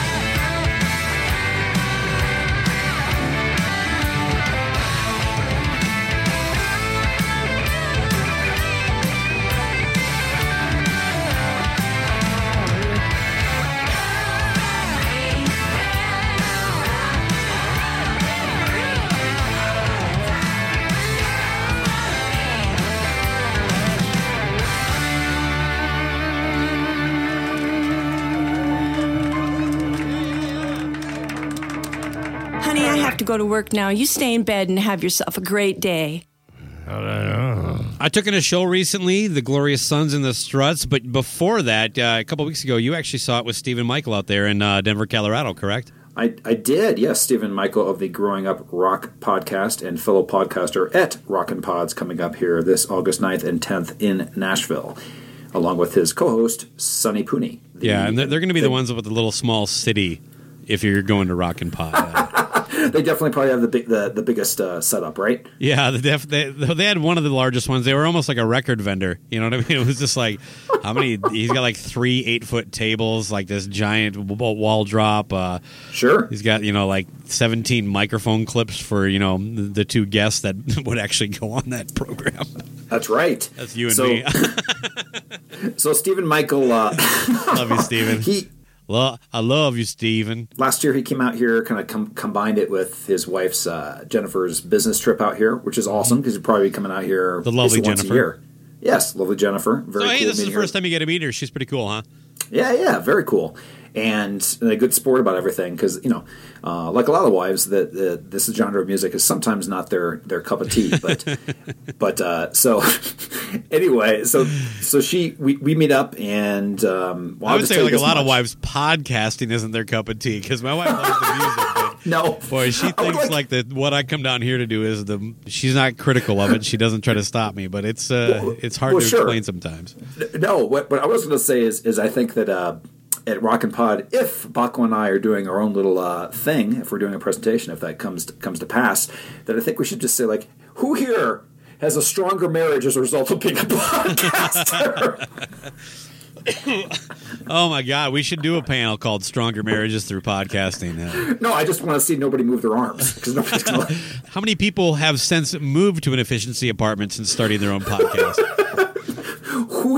Speaker 14: Honey, I have to go to work now. You stay in bed and have yourself a great day.
Speaker 9: I took in a show recently, The Glorious Sons and the Struts, but before that, a couple weeks ago, you actually saw it with Stephen Michael out there in Denver, Colorado, correct?
Speaker 11: I did, yes. Stephen Michael of the Growing Up Rock podcast and fellow podcaster at Rockin' Pods coming up here this August 9th and 10th in Nashville, along with his co-host, Sonny Pooney.
Speaker 9: Yeah, and they're going to be the ones with the little small city if you're going to Rockin' Pod.
Speaker 11: They definitely probably have the biggest setup, right?
Speaker 9: Yeah, they had one of the largest ones. They were almost like a record vendor. You know what I mean? It was just like, how many? He's got like 3 8-foot tables, like this giant wall drop.
Speaker 11: Sure.
Speaker 9: He's got, like 17 microphone clips for, the two guests that would actually go on that program.
Speaker 11: That's right.
Speaker 9: That's you and me.
Speaker 11: So Stephen Michael.
Speaker 9: Love you, Stephen. I love you, Stephen.
Speaker 11: Last year he came out here, kind of combined it with his wife's Jennifer's business trip out here, which is awesome because he'd probably be coming out here
Speaker 9: the lovely
Speaker 11: once
Speaker 9: Jennifer.
Speaker 11: a year. Yes, lovely Jennifer. Very
Speaker 9: so,
Speaker 11: cool.
Speaker 9: hey, this is the first time you get to meet her. She's pretty cool, huh?
Speaker 11: Yeah, very cool. And a good sport about everything because, like a lot of wives, this genre of music is sometimes not their cup of tea. But so anyway, so we meet up and
Speaker 9: I would say like a lot of wives, podcasting isn't their cup of tea because my wife loves the music. But
Speaker 11: no,
Speaker 9: boy, she thinks like what I come down here to do is she's not critical of it. She doesn't try to stop me, but it's hard to explain sometimes.
Speaker 11: No, what I was going to say is I think that. At Rockin' Pod, if Baco and I are doing our own little thing, if we're doing a presentation, if that comes to pass, that I think we should just say, like, who here has a stronger marriage as a result of being a podcaster?
Speaker 9: Oh, my God. We should do a panel called Stronger Marriages Through Podcasting.
Speaker 11: No, I just want to see nobody move their arms. Because nobody's gonna...
Speaker 9: How many people have since moved to an efficiency apartment since starting their own podcast?
Speaker 11: Who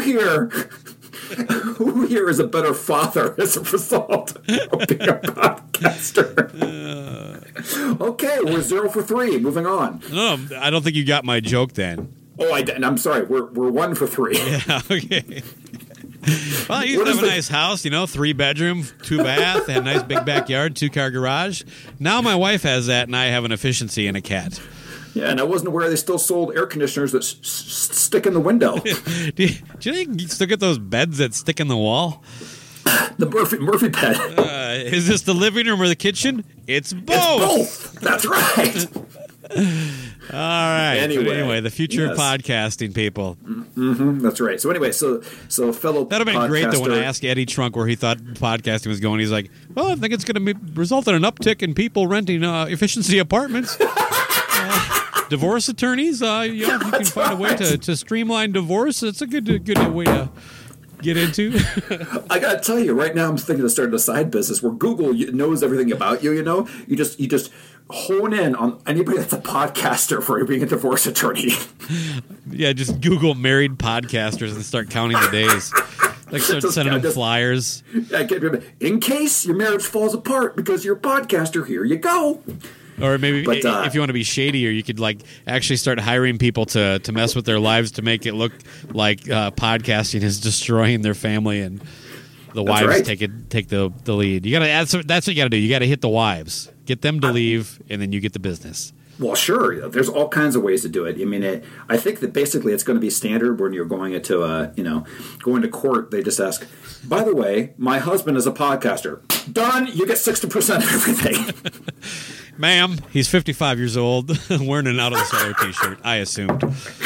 Speaker 11: here is a better father as a result of being a podcaster? Okay, we're 0 for 3. Moving on.
Speaker 9: No, I don't think you got my joke then.
Speaker 11: Oh, I didn't. I'm sorry. We're 1 for 3.
Speaker 9: Yeah, okay. Well, you have a nice house, 3 bedroom, 2 bath, had a nice big backyard, 2-car garage. Now my wife has that, and I have an efficiency and a cat.
Speaker 11: Yeah, and I wasn't aware they still sold air conditioners that stick in the window.
Speaker 9: Do you think you still get those beds that stick in the wall?
Speaker 11: The Murphy bed.
Speaker 9: Is this the living room or the kitchen? It's both.
Speaker 11: It's both. That's right.
Speaker 9: All right.
Speaker 11: Anyway,
Speaker 9: the future of podcasting, people.
Speaker 11: Mm-hmm, that's right. So anyway, so fellow
Speaker 9: that'd have been great though when I asked Eddie Trunk where he thought podcasting was going. He's like, "Well, I think it's going to result in an uptick in people renting efficiency apartments." Divorce attorneys, if you can find a way to streamline divorce, it's a good way to get into.
Speaker 11: I gotta tell you, right now I'm thinking of starting a side business where Google knows everything about you. You know, you just hone in on anybody that's a podcaster for being a divorce attorney.
Speaker 9: Yeah, just Google married podcasters and start counting the days. Like start sending them flyers.
Speaker 11: In case your marriage falls apart because you're a podcaster, here you go.
Speaker 9: Or maybe if you want to be shadier, you could like actually start hiring people to mess with their lives to make it look like podcasting is destroying their family and the wives take the lead. You that's what you got to do. You got to hit the wives, get them to leave, and then you get the business.
Speaker 11: Well, sure. There's all kinds of ways to do it. I mean, I think that basically it's going to be standard when you're going into going to court. They just ask, by the way, my husband is a podcaster. Done. You get 60% of everything.
Speaker 9: Ma'am, he's 55 years old, wearing an Out of the Cellar T-shirt. I assumed.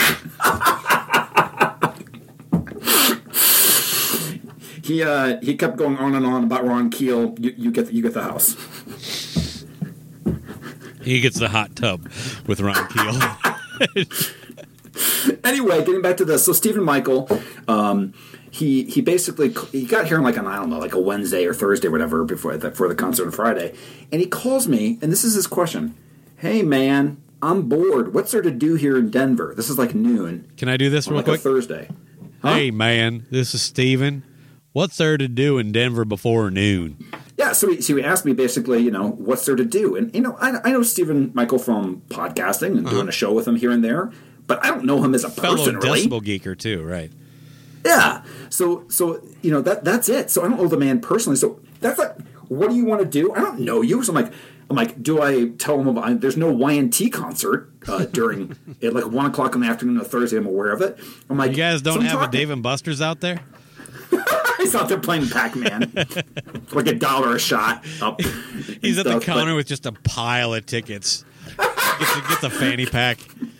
Speaker 11: He kept going on and on about Ron Keel. You get the house.
Speaker 9: He gets the hot tub with Ron Keel.
Speaker 11: Anyway, getting back to this, so Stephen Michael, he basically got here on like a Wednesday or Thursday or whatever before the concert on Friday, and he calls me, and this is his question: "Hey man, I'm bored. What's there to do here in Denver? This is like noon.
Speaker 9: Can I do this real quick?
Speaker 11: A Thursday. Huh?
Speaker 9: Hey man, this is Steven. What's there to do in Denver before noon?"
Speaker 11: Yeah, so he asked me basically, what's there to do? And, I know Stephen Michael from podcasting and doing a show with him here and there, but I don't know him as a person,
Speaker 9: fellow
Speaker 11: really.
Speaker 9: Decibel Geeker, too, right?
Speaker 11: Yeah. So that's it. So I don't know the man personally. So that's like, what do you want to do? I don't know you. So I'm like, do I tell him about, there's no Y&T concert during, at like 1 o'clock in the afternoon on Thursday, I'm aware of it. I'm like,
Speaker 9: you guys don't have a Dave & Buster's out there?
Speaker 11: He's out there playing Pac-Man. Like $1 a shot.
Speaker 9: He's at the counter with just a pile of tickets. Gets a fanny pack.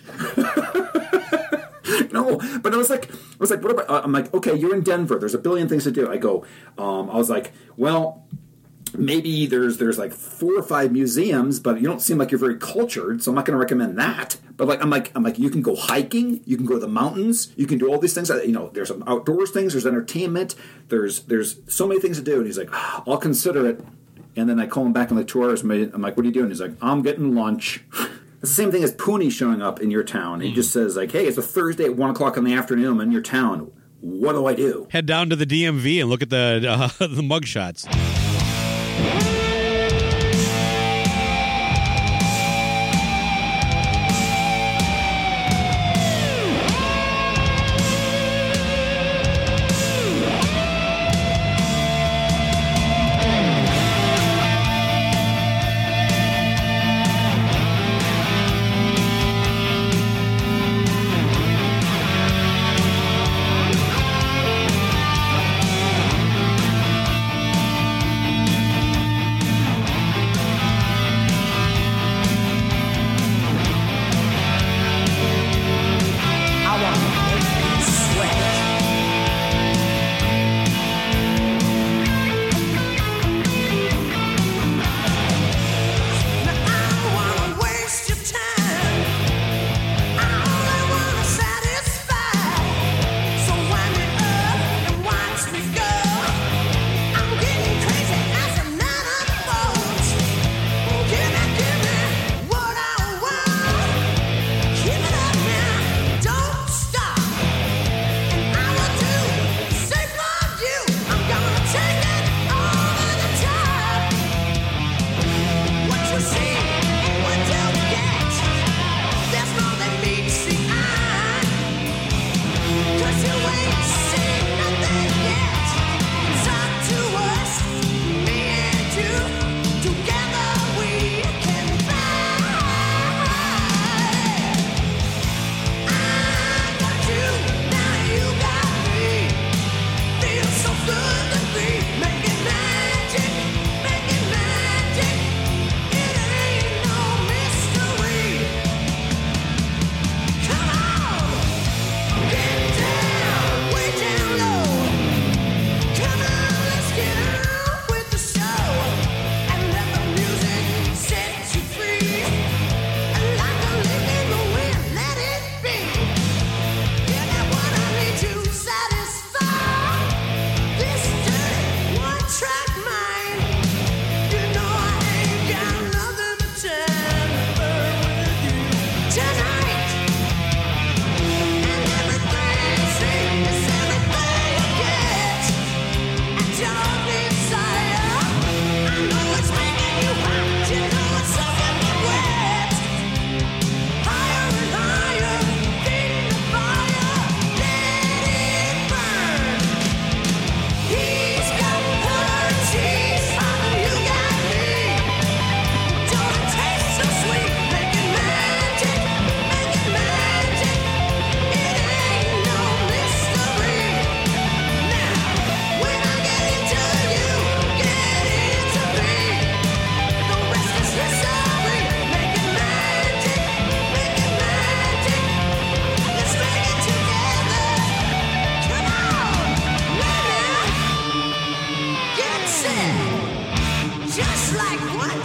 Speaker 11: No, but I was like, what about? I'm like, okay, you're in Denver. There's a billion things to do. I go. I was like, well, maybe there's like 4 or 5 museums, but you don't seem like you're very cultured, so I'm not going to recommend that. But I'm like, you can go hiking, you can go to the mountains, you can do all these things. There's some outdoors things, there's entertainment, there's so many things to do. And he's like, I'll consider it. And then I call him back in like 2 hours. I'm like, what are you doing? He's like, I'm getting lunch. It's the same thing as Pooney showing up in your town. He just says like, hey, it's a Thursday at 1 o'clock in the afternoon. I'm in your town. What do I do?
Speaker 9: Head down to the DMV and look at the mugshots.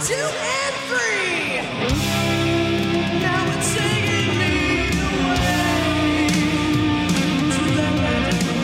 Speaker 10: 2 and 3. Now it's taking me away to that magical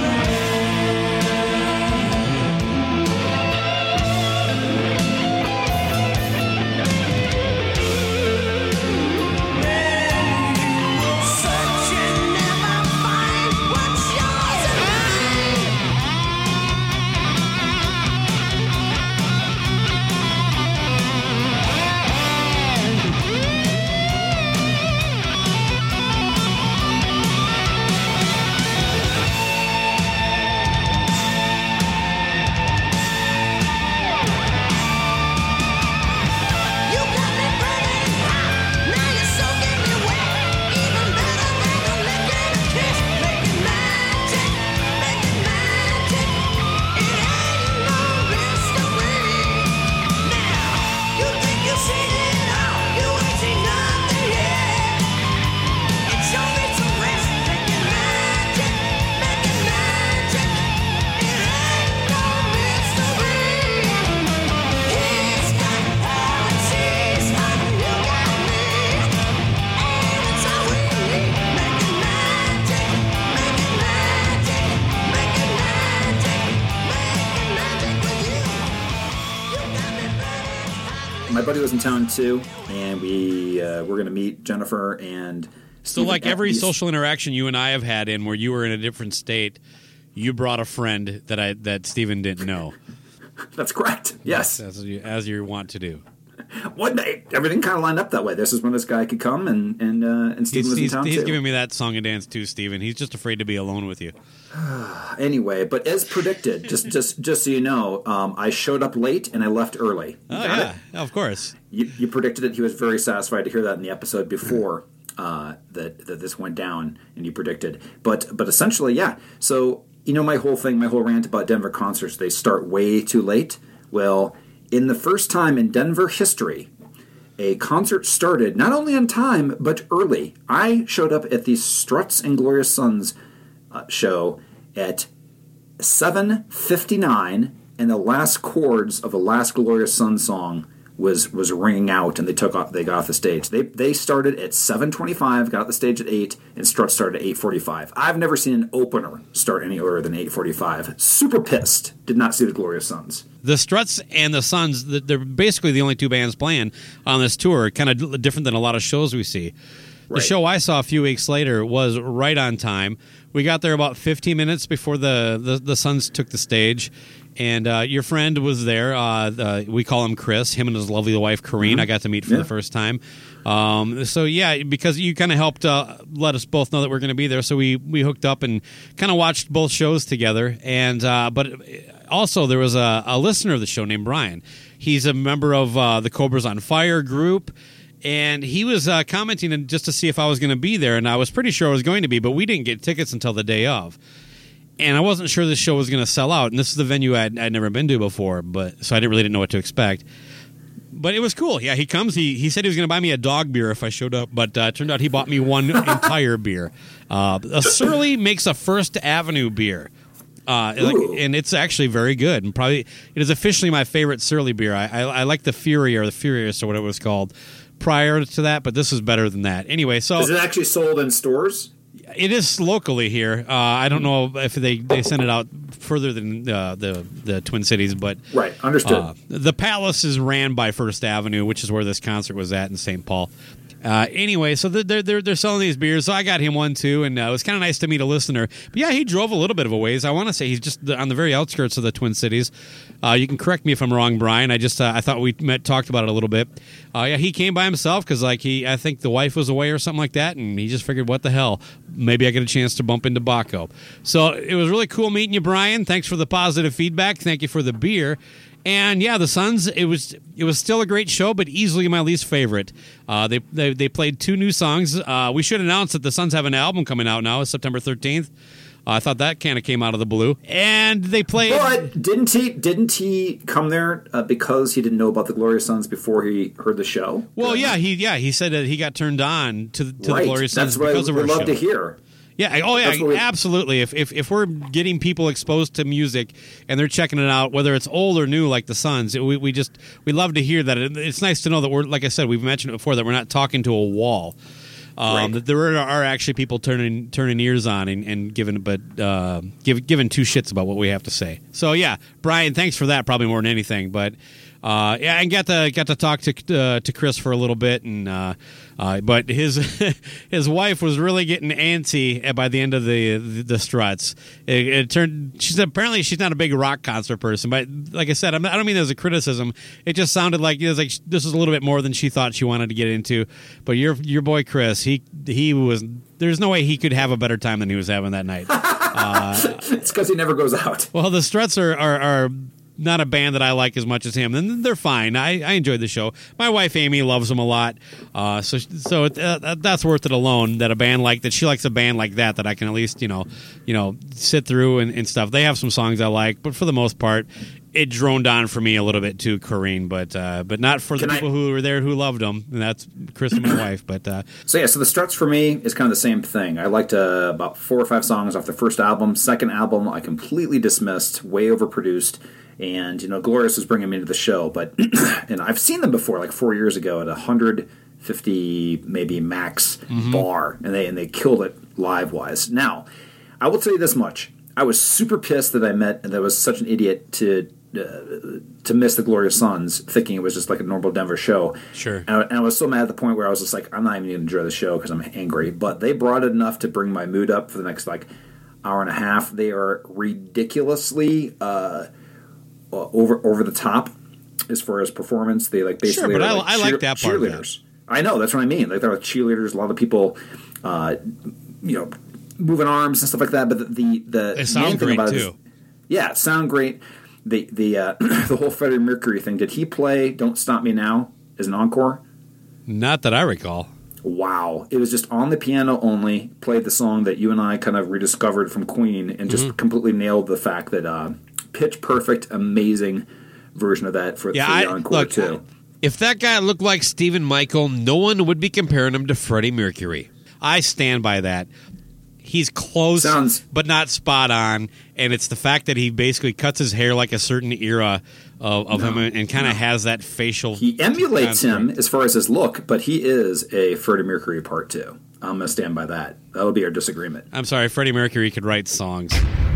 Speaker 11: My buddy was in town too, and we were going to meet Jennifer and
Speaker 9: So, like every social interaction you and I have had in where you were in a different state, you brought a friend that Stephen didn't know.
Speaker 11: That's correct. Yes,
Speaker 9: as you want to do.
Speaker 11: One day, everything kind of lined up that way. This is when this guy could come, and Stephen was in town too.
Speaker 9: He's giving me that song and dance too, Stephen. He's just afraid to be alone with you.
Speaker 11: Anyway, but as predicted, just so you know, I showed up late and I left early.
Speaker 9: Oh, of course.
Speaker 11: You predicted it. He was very satisfied to hear that in the episode before that this went down, and you predicted. But essentially, yeah. So, you know, my whole rant about Denver concerts, they start way too late. Well, in the first time in Denver history, a concert started not only on time, but early. I showed up at the Struts and Glorious Sons show at 7:59, and the last chords of the last Glorious Sons song was ringing out, and they got off the stage. They started at 7:25, got off the stage at 8, and Struts started at 8:45. I've never seen an opener start any earlier than 8:45. Super pissed. Did not see the Glorious Sons.
Speaker 9: The Struts and the Sons, they're basically the only two bands playing on this tour, kind of different than a lot of shows we see. The show I saw a few weeks later was right on time. We got there about 15 minutes before the Sons took the stage, and your friend was there. We call him Chris. Him and his lovely wife, Corrine, I got to meet for the first time. So, yeah, because you kind of helped let us both know that we're going to be there, so we hooked up and kind of watched both shows together. And but also there was a listener of the show named Brian. He's a member of the Cobras on Fire group. And he was commenting just to see if I was going to be there, and I was pretty sure I was going to be, but we didn't get tickets until the day of. And I wasn't sure this show was going to sell out, and this is the venue I'd never been to before, so I didn't know what to expect. But it was cool. Yeah, he comes. He said he was going to buy me a dog beer if I showed up, but it turned out he bought me one entire beer. A Surly makes a First Avenue beer. And it's actually very good, and probably it is officially my favorite Surly beer. I like the Fury or the Furious or whatever it was called prior to that, but this is better than that. Anyway, so
Speaker 11: is it actually sold in stores?
Speaker 9: It is locally here. I don't know if they send it out further than the Twin Cities, but
Speaker 11: right, understood.
Speaker 9: The Palace is ran by First Avenue, which is where this concert was at in St. Paul. Anyway, so they're selling these beers, so I got him one too, and it was kind of nice to meet a listener. But yeah, he drove a little bit of a ways. I want to say he's just on the very outskirts of the Twin Cities. You can correct me if I'm wrong, Brian. I thought we talked about it a little bit. Yeah, he came by himself because I think the wife was away or something like that, and he just figured, what the hell, maybe I get a chance to bump into Baco. So it was really cool meeting you, Brian. Thanks for the positive feedback. Thank you for the beer. And yeah, the Sons, it was still a great show, but easily my least favorite. They played two new songs. We should announce that the Sons have an album coming out now. It's September 13th. I thought that kind of came out of the blue. And they played.
Speaker 11: But didn't he come there because he didn't know about the Glorious Sons before he heard the show?
Speaker 9: Well, he said that he got turned on to the Glorious Sons
Speaker 11: because
Speaker 9: of our show.
Speaker 11: That's what I would love to hear.
Speaker 9: Yeah. Oh, yeah. Absolutely. If we're getting people exposed to music and they're checking it out, whether it's old or new, like the Sons, we love to hear that. It's nice to know that we're, like I said, we've mentioned it before, that we're not talking to a wall. That there are actually people turning ears on and giving two shits about what we have to say. So yeah, Brian, thanks for that. Probably more than anything, but. And got to talk to Chris for a little bit, and but his wife was really getting antsy by the end of the Struts. It turned. Apparently she's not a big rock concert person, but like I said, I don't mean that as a criticism. It just sounded like it was like this was a little bit more than she thought she wanted to get into. But your boy Chris, he was. There's no way he could have a better time than he was having that night.
Speaker 11: It's because he never goes out.
Speaker 9: Well, the Struts are not a band that I like as much as him, and they're fine. I enjoyed the show. My wife Amy loves them a lot, so that's worth it alone. That a band like that, she likes a band like that I can at least sit through and stuff. They have some songs I like, but for the most part, it droned on for me a little bit too, Corrine. But not for the people who were there who loved them, and that's Chris and my wife. But
Speaker 11: so the Struts for me is kind of the same thing. I liked about 4 or 5 songs off the first album. Second album, I completely dismissed, way overproduced. And, Glorious was bringing me to the show, but and I've seen them before, like 4 years ago at 150 maybe max bar, and they killed it live-wise. Now, I will tell you this much. I was super pissed that I was such an idiot to miss the Glorious Sons, thinking it was just like a normal Denver show.
Speaker 9: Sure.
Speaker 11: And I was so mad at the point where I was just like, I'm not even going to enjoy the show because I'm angry. But they brought it enough to bring my mood up for the next, hour and a half. They are ridiculously... over the top as far as performance. They basically
Speaker 9: sure, but I like that part
Speaker 11: cheerleaders. I know, that's what I mean. They're like cheerleaders. A lot of people, moving arms and stuff like that. But the
Speaker 9: sound great too.
Speaker 11: Sound great. The whole Freddie Mercury thing. Did he play "Don't Stop Me Now" as an encore?
Speaker 9: Not that I recall.
Speaker 11: Wow. It was just on the piano only. Played the song that you and I kind of rediscovered from Queen, and just completely nailed the fact that. Pitch perfect, amazing version of that for the encore too.
Speaker 15: If that guy looked like Stephen Michael, no one would be comparing him to Freddie Mercury.
Speaker 9: I stand by that. He's close, but not spot on, and it's the fact that he basically cuts his hair like a certain era of him, and kind of has that facial.
Speaker 11: He emulates him as far as his look, but he is a Freddie Mercury part 2. I'm going to stand by that. That will be our disagreement.
Speaker 9: I'm sorry, Freddie Mercury could write songs.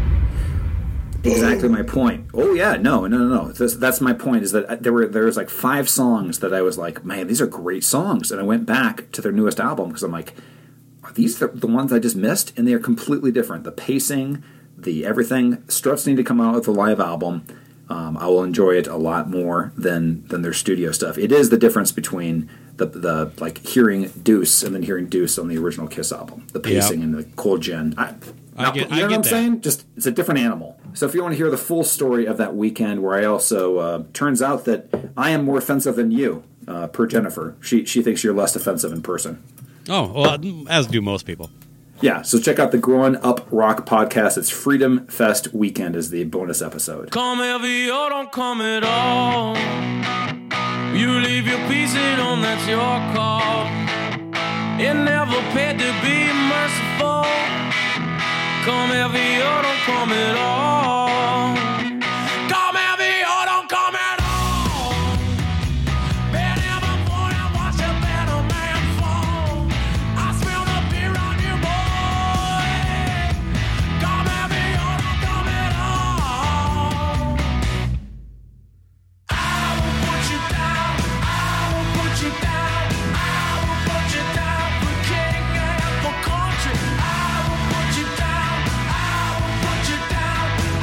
Speaker 11: Exactly my point. Oh yeah, no. That's my point. Is that there was like 5 songs that I was like, man, these are great songs, and I went back to their newest album because I'm like, are these the ones I just missed? And they are completely different. The pacing, the everything. Struts need to come out with a live album. I will enjoy it a lot more than their studio stuff. It is the difference between the hearing Deuce and then hearing Deuce on the original Kiss album. The pacing and the Cold Gin. You know what I'm saying? Just it's a different animal. So if you want to hear the full story of that weekend, where I also turns out that I am more offensive than you, per Jennifer. She thinks you're less offensive in person.
Speaker 9: Oh, well, as do most people.
Speaker 11: Yeah, so check out the Growing Up Rock podcast. It's Freedom Fest weekend is the bonus episode.
Speaker 10: Come heavy or don't come at all. You leave your piece at home, that's your call. It never paid to be merciful. Come heavy or don't come at all. Come heavy or don't come at all. Been here before and watch a better man fall. I smell the beer on you, boy. Come heavy or don't come at all. I will put you down. I will put you down. I will put you down for king and for country. I will put you down.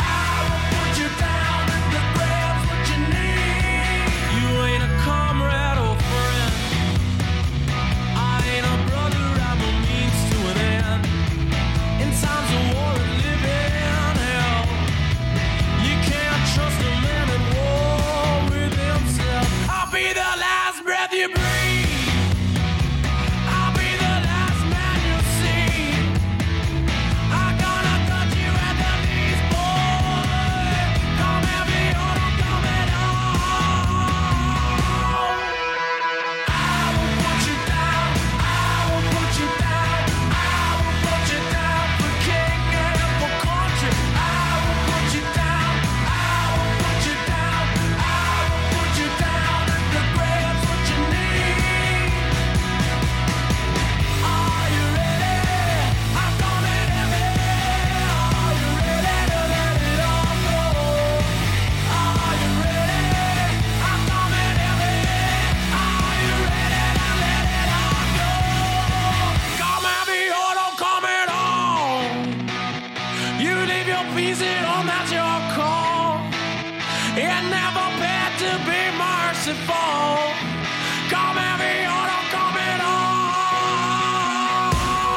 Speaker 10: It never paid to be merciful. Come heavy or don't come at all.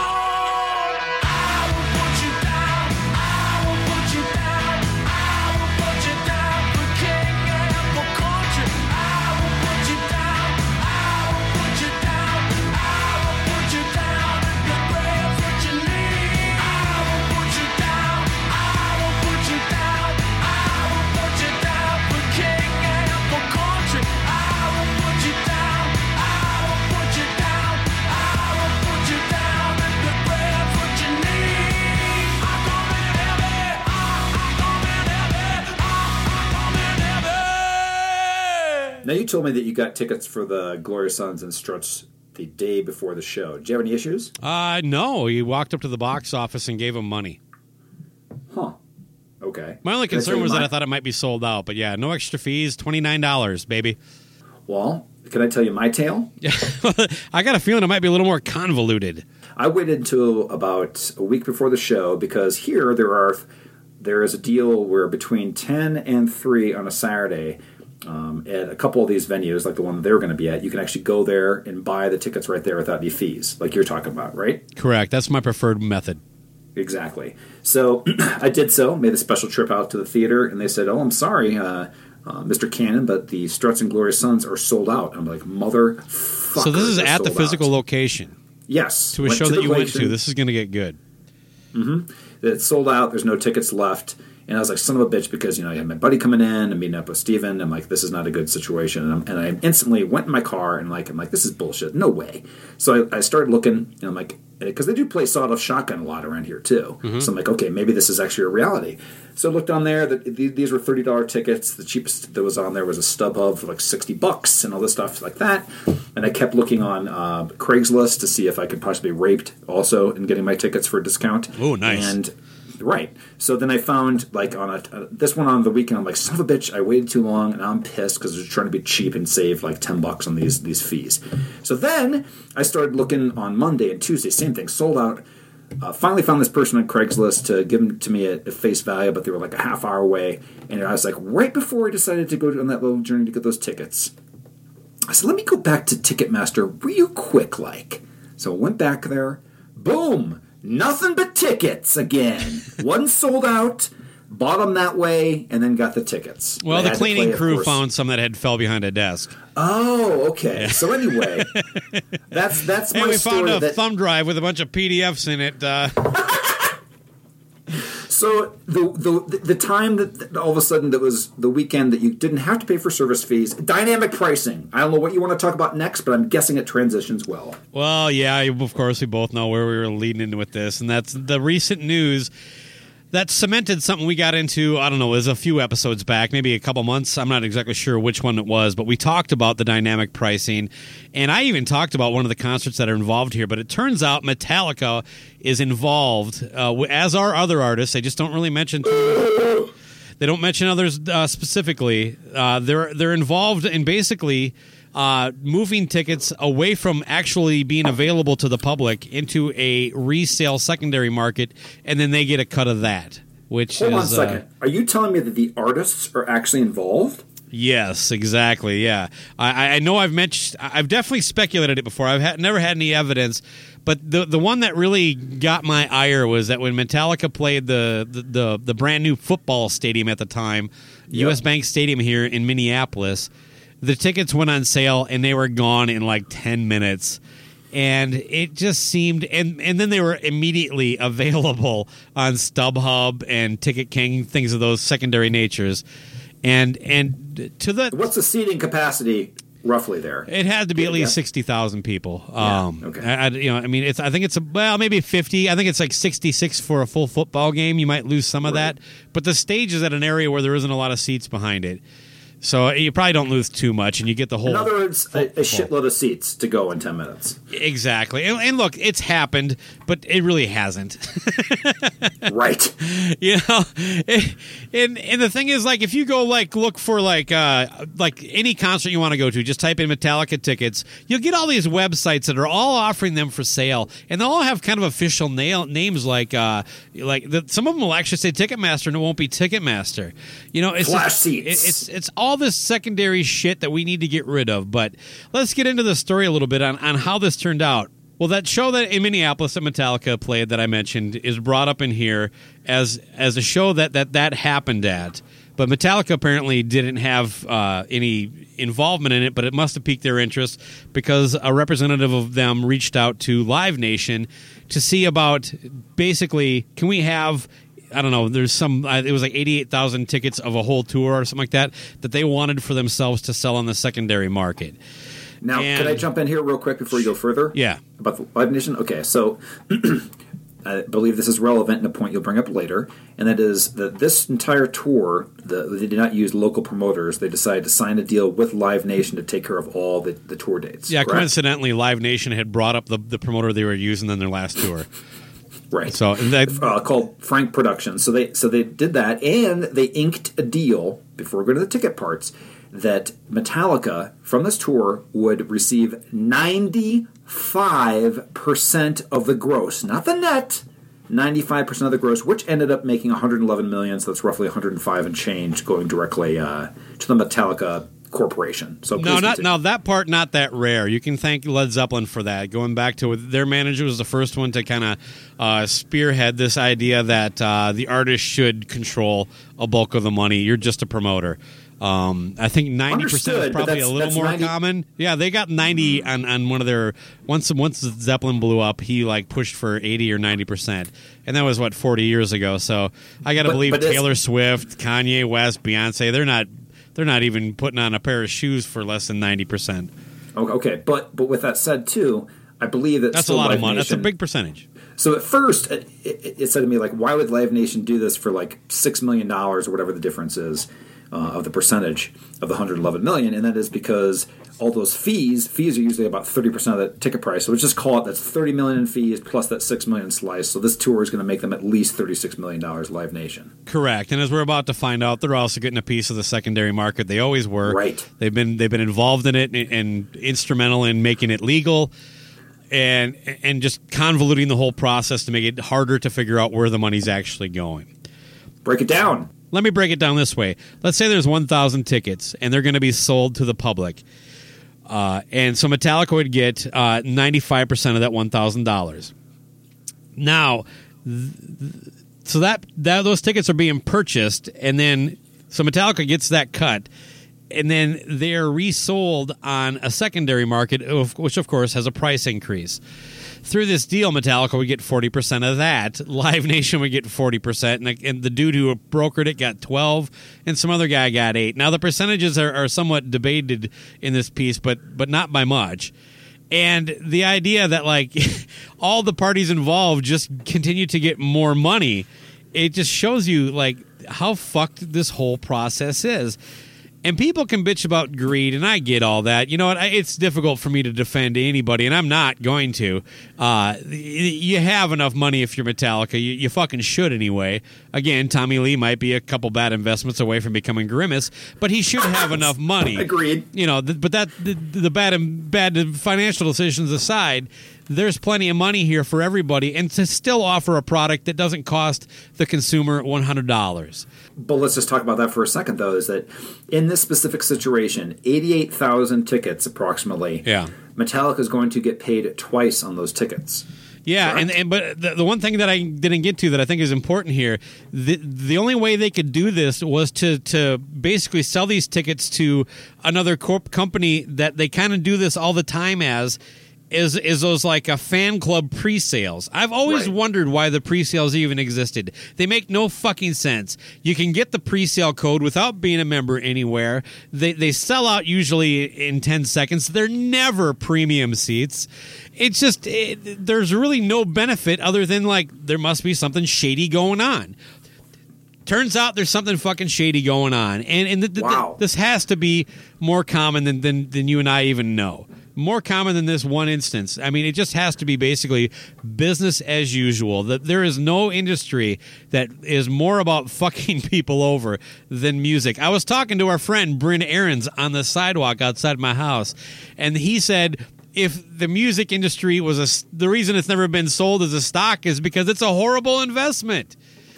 Speaker 10: I will put you down. I will put you down. I will put you down for king and for country. I will put you down. I will put you down. I will put you down. The grave's what you need. I will put you down. I will put you down. I will put you down for king and for country. I will put you down. I will put you down. I will put you down. The grave's what you need. I'm coming heavy. I'm coming heavy. I'm coming heavy.
Speaker 11: Now, you told me that you got tickets for the Glorious Sons and Struts the day before the show. Did you have any issues?
Speaker 9: No. He walked up to the box office and gave him money.
Speaker 11: Huh. Okay.
Speaker 9: My only
Speaker 11: Can I
Speaker 9: concern
Speaker 11: tell you
Speaker 9: was that
Speaker 11: my-
Speaker 9: I thought it might be sold out. But yeah, no extra fees, $29, baby.
Speaker 11: Well, can I tell you my tale?
Speaker 9: Yeah, I got a feeling it might be a little more convoluted.
Speaker 11: I waited until about a week before the show because here there is a deal where between 10 and 3 on a Saturday at a couple of these venues, like the one they were going to be at, you can actually go there and buy the tickets right there without any fees, like you're talking about, right?
Speaker 9: Correct. That's my preferred method.
Speaker 11: Exactly. So I did so, made a special trip out to the theater, and they said, "Oh, I'm sorry, Mr. Cannon, but the Struts and Glorious Sons are sold out." I'm like, motherfucker.
Speaker 9: So this is
Speaker 11: they're
Speaker 9: at the
Speaker 11: sold
Speaker 9: physical
Speaker 11: out.
Speaker 9: location.
Speaker 11: Yes.
Speaker 9: To a
Speaker 11: Went
Speaker 9: show
Speaker 11: to
Speaker 9: that
Speaker 11: the
Speaker 9: you went
Speaker 11: location.
Speaker 9: to. This is going to get good.
Speaker 11: Mm-hmm. It's sold out. There's no tickets left. And I was like, son of a bitch, because, I had my buddy coming in and meeting up with Steven. I'm like, this is not a good situation. And I instantly went in my car and I'm like, this is bullshit. No way. So I started looking, and I'm like, because they do play sawed-off shotgun a lot around here too.
Speaker 9: Mm-hmm.
Speaker 11: So I'm like, okay, maybe this is actually a reality. So I looked on there. These were $30 tickets. The cheapest that was on there was a StubHub for like $60 and all this stuff like that. And I kept looking on Craigslist to see if I could possibly be raped also in getting my tickets for a discount.
Speaker 9: Oh, nice.
Speaker 11: And right. So then I found, like, on this one on the weekend, I'm like, son of a bitch, I waited too long, and I'm pissed because they're trying to be cheap and save, like, $10 on these fees. So then I started looking on Monday and Tuesday, same thing, sold out. Finally found this person on Craigslist to give them to me at face value, but they were like a half hour away. And I was like, right before I decided to go on that little journey to get those tickets, I said, let me go back to Ticketmaster real quick, like. So I went back there, boom! Nothing but tickets again. One sold out, bought them that way, and then got the tickets.
Speaker 9: Well,
Speaker 11: I
Speaker 9: the
Speaker 11: had to
Speaker 9: cleaning
Speaker 11: play, of
Speaker 9: crew
Speaker 11: course.
Speaker 9: found some that had fell behind a desk.
Speaker 11: Oh, okay. So anyway, that's
Speaker 9: Hey,
Speaker 11: my
Speaker 9: we
Speaker 11: story.
Speaker 9: found a thumb drive with a bunch of PDFs in it.
Speaker 11: So the time that all of a sudden that was the weekend that you didn't have to pay for service fees, dynamic pricing. I don't know what you want to talk about next, but I'm guessing it transitions well.
Speaker 9: Well, yeah, of course, we both know where we were leading into with this, and that's the recent news that cemented something we got into, I don't know, it was a few episodes back, maybe a couple months. I'm not exactly sure which one it was, but we talked about the dynamic pricing, and I even talked about one of the concerts that are involved here, but it turns out Metallica is involved, as are other artists. They just don't really mention they don't mention others specifically. They're involved in basically moving tickets away from actually being available to the public into a resale secondary market, and then they get a cut of that. Which
Speaker 11: Hold
Speaker 9: is,
Speaker 11: on a second. Are you telling me that the artists are actually involved?
Speaker 9: Yes, exactly. Yeah, I know. I've definitely speculated it before. I've never had any evidence, but the one that really got my ire was that when Metallica played the brand new football stadium at the time, U.S. Bank Stadium here in Minneapolis. The tickets went on sale, and they were gone in like 10 minutes. And it just seemed... And then they were immediately available on StubHub and Ticket King, things of those secondary natures. And to the...
Speaker 11: What's the seating capacity roughly there?
Speaker 9: It had to be at least 60,000 people.
Speaker 11: Okay.
Speaker 9: I think it's maybe 50. I think it's like 66 for a full football game. You might lose some of that. But the stage is at an area where there isn't a lot of seats behind it. So you probably don't lose too much, and you get the whole.
Speaker 11: In other words, a shitload of seats to go in 10 minutes.
Speaker 9: Exactly. And look, it's happened, but it really hasn't.
Speaker 11: Right.
Speaker 9: You know, and the thing is, like, if you go look for like any concert you want to go to, just type in Metallica tickets, you'll get all these websites that are all offering them for sale, and they'll all have kind of official names some of them will actually say Ticketmaster, and it won't be Ticketmaster. You know, it's
Speaker 11: Flash seats.
Speaker 9: It's all this secondary shit that we need to get rid of. But let's get into the story a little bit on how this turned out. Well, that show that in Minneapolis that Metallica played that I mentioned is brought up in here as a show that happened at. But Metallica apparently didn't have any involvement in it, but it must have piqued their interest because a representative of them reached out to Live Nation to see about basically, can we have, I don't know, there's some, it was like 88,000 tickets of a whole tour or something like that they wanted for themselves to sell on the secondary market.
Speaker 11: Now, could I jump in here real quick before you go further?
Speaker 9: Yeah.
Speaker 11: About the Live Nation? Okay, so I believe this is relevant in a point you'll bring up later, and that is that this entire tour, they did not use local promoters. They decided to sign a deal with Live Nation to take care of all the tour dates.
Speaker 9: Yeah,
Speaker 11: correct?
Speaker 9: Coincidentally, Live Nation had brought up the promoter they were using on their last tour.
Speaker 11: Right.
Speaker 9: So
Speaker 11: called Frank Productions. So they did that, and they inked a deal, before we go to the ticket parts, that Metallica from this tour would receive 95% of the gross, not the net, 95% of the gross, which ended up making $111 million. So that's roughly $105 and change going directly to the Metallica Corporation. So
Speaker 9: now that part not that rare. You can thank Led Zeppelin for that. Going back to their manager was the first one to kind of spearhead this idea that the artist should control a bulk of the money. You're just a promoter. I think 90% is probably a little more common. Yeah, they got 90 on one of their once Zeppelin blew up, he pushed for 80 or 90%, and that was 40 years ago. So I got to believe Taylor Swift, Kanye West, Beyonce, they're not even putting on a pair of shoes for less than 90%.
Speaker 11: Okay, but with that said too, I believe that's
Speaker 9: a lot
Speaker 11: Live
Speaker 9: of money.
Speaker 11: Nation,
Speaker 9: that's a big percentage.
Speaker 11: So at first, it said to me why would Live Nation do this for $6 million or whatever the difference is? Of the percentage of the $111 million, and that is because all those fees are usually about 30% of the ticket price. So let's just call it that's $30 million in fees plus that $6 million slice. So this tour is going to make them at least $36 million. Live Nation,
Speaker 9: correct. And as we're about to find out, they're also getting a piece of the secondary market. They always were.
Speaker 11: Right.
Speaker 9: They've been involved in it and instrumental in making it legal. And just convoluting the whole process to make it harder to figure out where the money's actually going.
Speaker 11: Break it down.
Speaker 9: Let me break it down this way. Let's say there's 1,000 tickets, and they're going to be sold to the public. And so Metallica would get 95% of that $1,000. Now, so that those tickets are being purchased, and then so Metallica gets that cut, and then they're resold on a secondary market, which of course has a price increase. Through this deal, Metallica would get 40% of that. Live Nation would get 40%, and the dude who brokered it got 12%, and some other guy got 8%. Now, the percentages are somewhat debated in this piece, but not by much. And the idea that, all the parties involved just continue to get more money, it just shows you, how fucked this whole process is. And people can bitch about greed, and I get all that. You know what? It's difficult for me to defend anybody, and I'm not going to. You have enough money if you're Metallica. You fucking should anyway. Again, Tommy Lee might be a couple bad investments away from becoming Grimace, but he should have enough money.
Speaker 11: Agreed.
Speaker 9: You know, but the bad financial decisions aside, there's plenty of money here for everybody, and to still offer a product that doesn't cost the consumer $100.
Speaker 11: But let's just talk about that for a second, though, is that in this specific situation, 88,000 tickets approximately, Metallica is going to get paid twice on those tickets.
Speaker 9: Yeah, but the one thing that I didn't get to that I think is important here, the only way they could do this was to basically sell these tickets to another company that they kind of do this all the time as, is those a fan club pre-sales. I've always wondered why the pre-sales even existed. They make no fucking sense. You can get the pre-sale code without being a member anywhere. They sell out usually in 10 seconds. They're never premium seats. It's just, there's really no benefit other than there must be something shady going on. Turns out there's something fucking shady going on, and this has to be more common than you and I even know. More common than this one instance. I mean, it just has to be basically business as usual. That there is no industry that is more about fucking people over than music. I was talking to our friend Bryn Ahrens on the sidewalk outside my house, and he said if the music industry was the reason it's never been sold as a stock is because it's a horrible investment.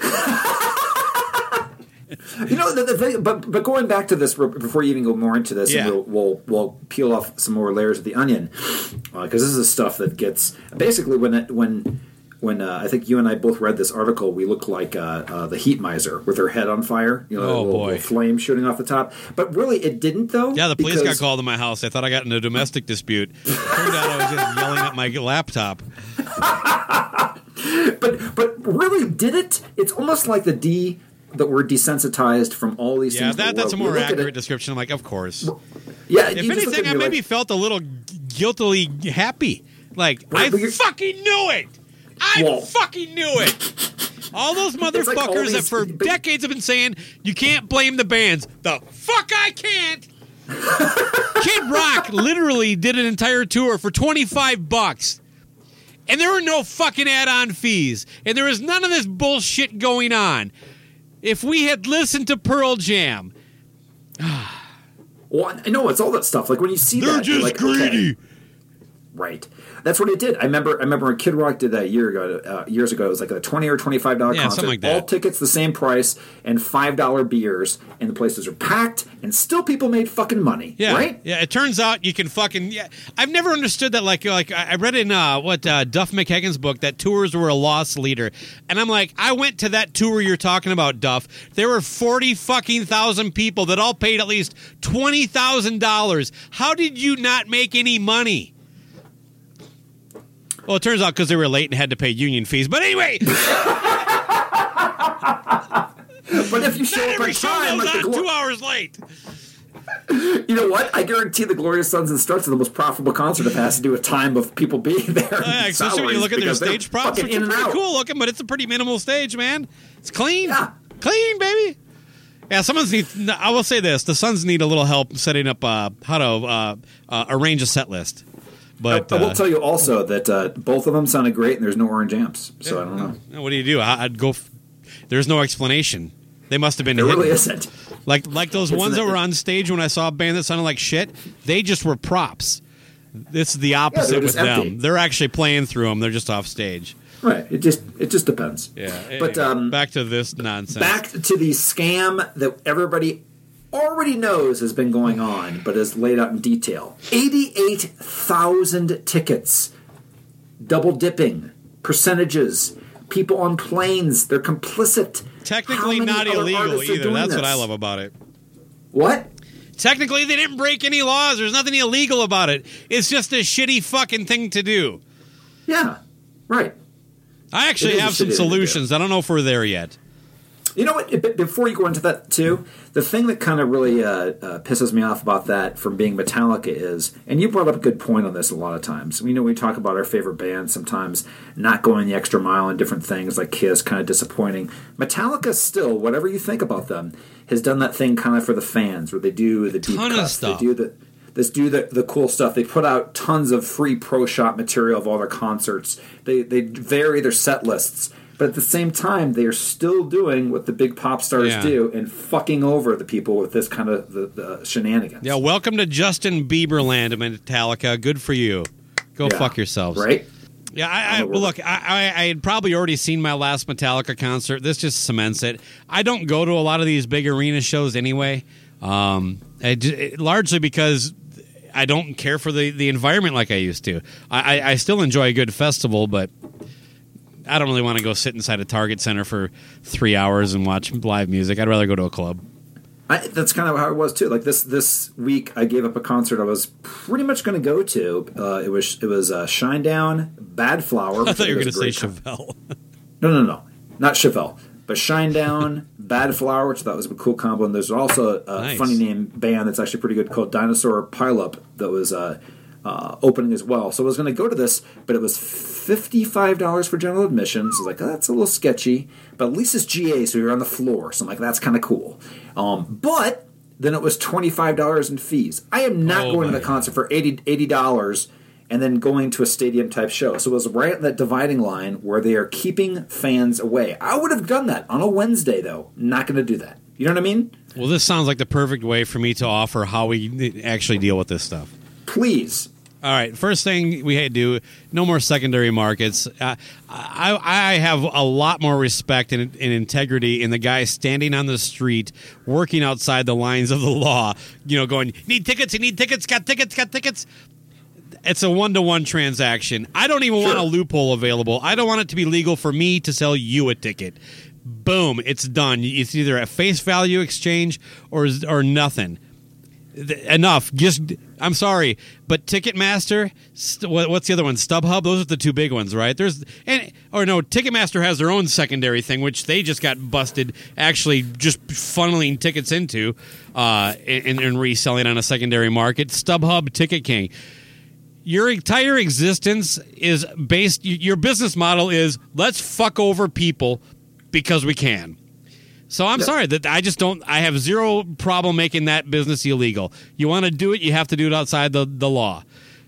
Speaker 11: You know, the thing, but going back to this before you even go more into this, and we'll peel off some more layers of the onion, because this is the stuff that gets basically when I think you and I both read this article, we looked like the Heat Miser with her head on fire, you know, little flame shooting off the top. But really, it didn't though.
Speaker 9: Yeah, the police got called to my house. I thought I got in a domestic dispute. Turned out I was just yelling at my laptop.
Speaker 11: But really, did it? It's almost like that we're desensitized from all these things.
Speaker 9: Yeah, that's a more accurate description. I'm like, of course.
Speaker 11: Yeah.
Speaker 9: If anything, I maybe felt a little guiltily happy. Like, I fucking knew it. I fucking knew it. All those motherfuckers that for decades have been saying, you can't blame the bands. The fuck I can't. Kid Rock literally did an entire tour for $25. And there were no fucking add-on fees. And there was none of this bullshit going on. If we had listened to Pearl Jam.
Speaker 11: Well, I know it's all that stuff. Like when you see
Speaker 9: they're
Speaker 11: that,
Speaker 9: just
Speaker 11: like,
Speaker 9: greedy.
Speaker 11: Okay. Right. That's what it did. I remember when Kid Rock did that years ago. It was like a $20 or $25 concert.
Speaker 9: Something like that.
Speaker 11: All tickets the same price and $5 beers, and the places are packed, and still people made fucking money.
Speaker 9: Yeah,
Speaker 11: right?
Speaker 9: Yeah. It turns out you can fucking. Yeah, I've never understood that. Like I read in Duff McKagan's book that tours were a loss leader, and I'm like, I went to that tour you're talking about, Duff. There were 40,000 people that all paid at least $20,000. How did you not make any money? Well, it turns out because they were late and had to pay union fees. But anyway.
Speaker 11: But if you show up on time, like
Speaker 9: 2 hours late.
Speaker 11: You know what? I guarantee the Glorious Sons and Struts are the most profitable concert if it has to do with time of people being there.
Speaker 9: Yeah, especially when you look at their stage props, which are pretty cool looking, but it's a pretty minimal stage, man. It's clean. Yeah. Clean, baby. Yeah, I will say this. The Sons need a little help setting up how to arrange a set list. But
Speaker 11: I will tell you also that both of them sounded great, and there's no orange amps, so I don't know.
Speaker 9: What do you do? I'd go. There's no explanation. They must have been.
Speaker 11: There really isn't.
Speaker 9: Like those ones that were on stage when I saw a band that sounded like shit. They just were props. This is the opposite with them. They're actually playing through them. They're just off stage.
Speaker 11: Right. It just depends.
Speaker 9: Yeah.
Speaker 11: But
Speaker 9: back to this nonsense.
Speaker 11: Back to the scam that everybody already knows has been going on, but is laid out in detail. 88,000 tickets, double dipping, percentages, people on planes, they're complicit.
Speaker 9: Technically not illegal either. That's what I love about it.
Speaker 11: What?
Speaker 9: Technically, they didn't break any laws. There's nothing illegal about it. It's just a shitty fucking thing to do.
Speaker 11: Yeah, right.
Speaker 9: I actually have some solutions. I don't know if we're there yet.
Speaker 11: You know what? Before you go into that, too, the thing that kind of really pisses me off about that from being Metallica is, and you brought up a good point on this a lot of times. We talk about our favorite bands sometimes not going the extra mile in different things, like Kiss, kind of disappointing. Metallica still, whatever you think about them, has done that thing kind of for the fans, where they do the deep cuts, they do the cool stuff. They put out tons of free pro shop material of all their concerts. They vary their set lists. But at the same time, they are still doing what the big pop stars do and fucking over the people with this kind of the shenanigans.
Speaker 9: Yeah, welcome to Justin Bieber land, Metallica. Good for you. Go fuck yourselves.
Speaker 11: Right?
Speaker 9: Yeah, I had probably already seen my last Metallica concert. This just cements it. I don't go to a lot of these big arena shows anyway, largely because I don't care for the environment like I used to. I still enjoy a good festival, but I don't really want to go sit inside a Target Center for 3 hours and watch live music. I'd rather go to a club.
Speaker 11: That's kind of how it was too. Like this week, I gave up a concert I was pretty much going to go to. It was Shinedown, Bad Flower.
Speaker 9: I thought you were going to say Chevelle.
Speaker 11: No, not Chevelle, but Shinedown, Bad Flower, which I thought was a cool combo. And there's also a funny name band that's actually pretty good called Dinosaur Pileup that was opening as well. So I was going to go to this, but it was $55 for general admission. So I was like, oh, that's a little sketchy. But at least it's GA, so you're on the floor. So I'm like, that's kind of cool. But then it was $25 in fees. I am not going to the concert for $80 and then going to a stadium-type show. So it was right at that dividing line where they are keeping fans away. I would have done that on a Wednesday, though. Not going to do that. You know what I mean?
Speaker 9: Well, this sounds like the perfect way for me to offer how we actually deal with this stuff.
Speaker 11: Please.
Speaker 9: All right, first thing we had to do, no more secondary markets. I have a lot more respect and integrity in the guy standing on the street, working outside the lines of the law, going, need tickets, got tickets. It's a one-to-one transaction. I don't even want a loophole available. I don't want it to be legal for me to sell you a ticket. Boom, it's done. It's either a face value exchange or
Speaker 15: nothing.
Speaker 9: Enough. I'm sorry, but Ticketmaster, what's the other one? StubHub? Those are the two big ones, right? Ticketmaster has their own secondary thing, which they just got busted actually just funneling tickets into and reselling on a secondary market. StubHub, Ticket King. Your entire existence is based, your business model is let's fuck over people because we can. So I'm sorry that I have zero problem making that business illegal. You want to do it, you have to do it outside the law.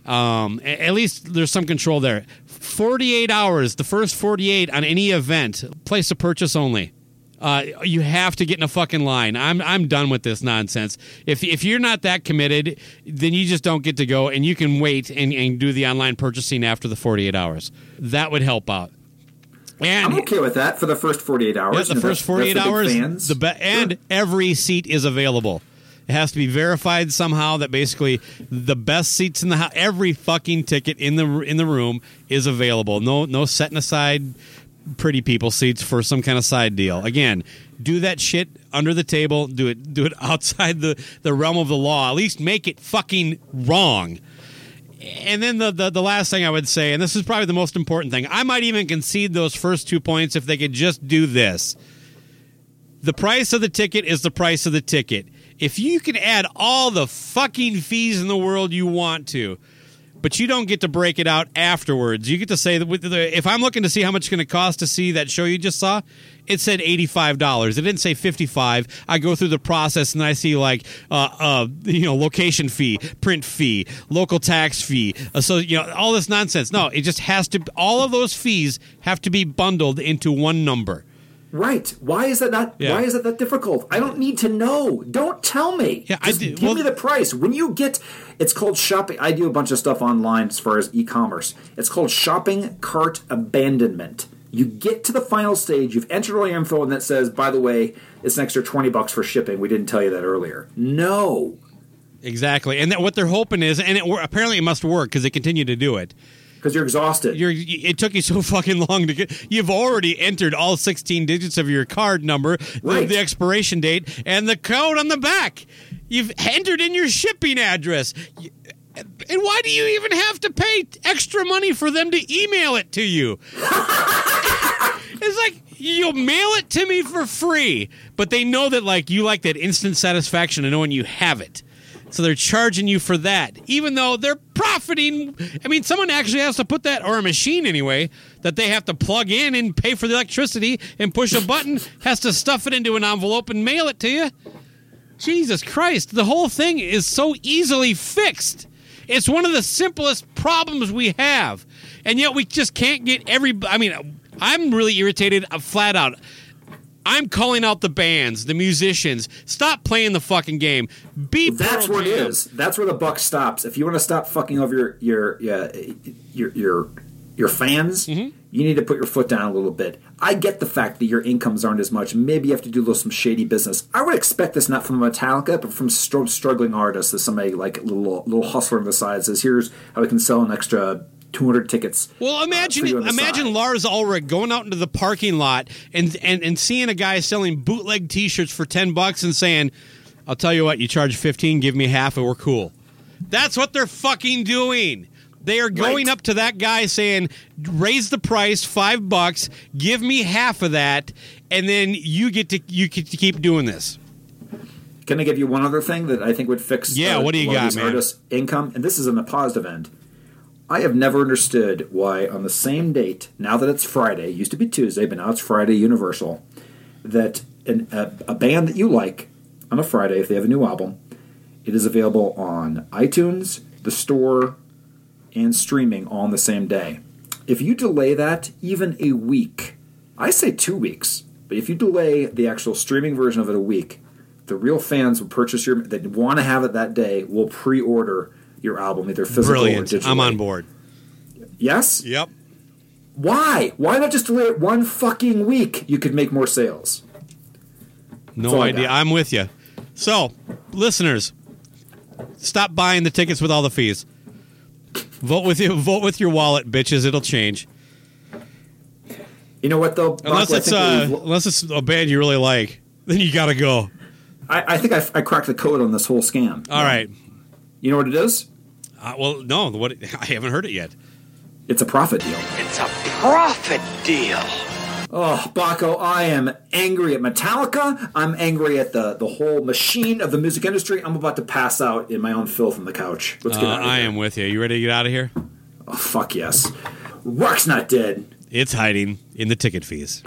Speaker 9: At least there's some control there. 48 hours, the first 48 on any event, place of purchase only. You have to get in a fucking line. I'm done with this nonsense. If you're not that committed, then you just don't get to go, and you can wait and do the online purchasing after the 48 hours. That would help out. And
Speaker 11: I'm okay with that for the first 48 hours.
Speaker 9: Yeah, the first 48 hours, and every seat is available. It has to be verified somehow that basically the best seats in the house, every fucking ticket in the room is available. No setting aside pretty people seats for some kind of side deal. Again, do that shit under the table. Do it outside the realm of the law. At least make it fucking wrong. And then the last thing I would say, and this is probably the most important thing, I might even concede those first 2 points if they could just do this. The price of the ticket is the price of the ticket. If you can add all the fucking fees in the world you want to, but you don't get to break it out afterwards. You get to say, if I'm looking to see how much it's going to cost to see that show you just saw, it said $85. It didn't say $55. I go through the process and I see location fee, print fee, local tax fee. All this nonsense. No, it just has to. All of those fees have to be bundled into one number.
Speaker 11: Right. Why is that not? Yeah. Why is it that difficult? I don't need to know. Don't tell me. Yeah, just give me the price. When you get, it's called shopping. I do a bunch of stuff online as far as e-commerce. It's called shopping cart abandonment. You get to the final stage. You've entered all your info, and that says, by the way, it's an extra $20 for shipping. We didn't tell you that earlier. No.
Speaker 9: Exactly. And what they're hoping is, and apparently it must work because they continue to do it.
Speaker 11: Because you're exhausted.
Speaker 9: It took you so fucking long to get. You've already entered all 16 digits of your card number, the expiration date, and the code on the back. You've entered in your shipping address. And why do you even have to pay extra money for them to email it to you? It's like you'll mail it to me for free, but they know that you like that instant satisfaction of knowing you have it. So they're charging you for that, even though they're profiting. I mean, someone actually has to put that, or a machine anyway, that they have to plug in and pay for the electricity and push a button, has to stuff it into an envelope and mail it to you. Jesus Christ, the whole thing is so easily fixed. It's one of the simplest problems we have, and yet we just can't get I'm really irritated flat out. I'm calling out the bands, the musicians. Stop playing the fucking game.
Speaker 11: That's where it is. That's where the buck stops. If you want to stop fucking over your fans, you need to put your foot down a little bit. I get the fact that your incomes aren't as much. Maybe you have to do some shady business. I would expect this not from Metallica, but from struggling artists. As somebody like a little hustler on the side says, "Here's how we can sell an extra 200 tickets."
Speaker 9: Well, imagine Lars Ulrich going out into the parking lot and seeing a guy selling bootleg T-shirts for $10 and saying, "I'll tell you what, you charge 15, give me half, and we're cool." That's what they're fucking doing. They are going up to that guy saying, "Raise the price $5, give me half of that, and then you get to keep doing this."
Speaker 11: Can I give you one other thing that I think would fix
Speaker 9: what do you got, man?
Speaker 11: artists' income? And this is on the positive end. I have never understood why on the same date, now that it's Friday, it used to be Tuesday, but now it's Friday Universal, that a band that you like on a Friday, if they have a new album, it is available on iTunes, the store, and streaming all on the same day. If you delay that even a week, I say 2 weeks, but if you delay the actual streaming version of it a week, the real fans will purchase they want to have it that day, will pre-order your album, either physical or digital.
Speaker 9: I'm on board.
Speaker 11: Yes?
Speaker 9: Yep.
Speaker 11: Why? Why not just delay it 1 fucking week? You could make more sales.
Speaker 9: No idea. I'm with you. So, listeners, stop buying the tickets with all the fees. Vote with your wallet, bitches. It'll change.
Speaker 11: You know what, though?
Speaker 9: Unless it's a band you really like, then you got to go.
Speaker 11: I think I cracked the code on this whole scam.
Speaker 9: All right.
Speaker 11: You know what it is?
Speaker 9: Well, no. I haven't heard it yet.
Speaker 11: It's a profit deal.
Speaker 7: It's a profit deal.
Speaker 11: Oh, Baco, I am angry at Metallica. I'm angry at the whole machine of the music industry. I'm about to pass out in my own filth on the couch. Let's get out of here.
Speaker 9: I am with you. You ready to get out of here?
Speaker 11: Oh, fuck yes. Rock's not dead.
Speaker 9: It's hiding in the ticket fees.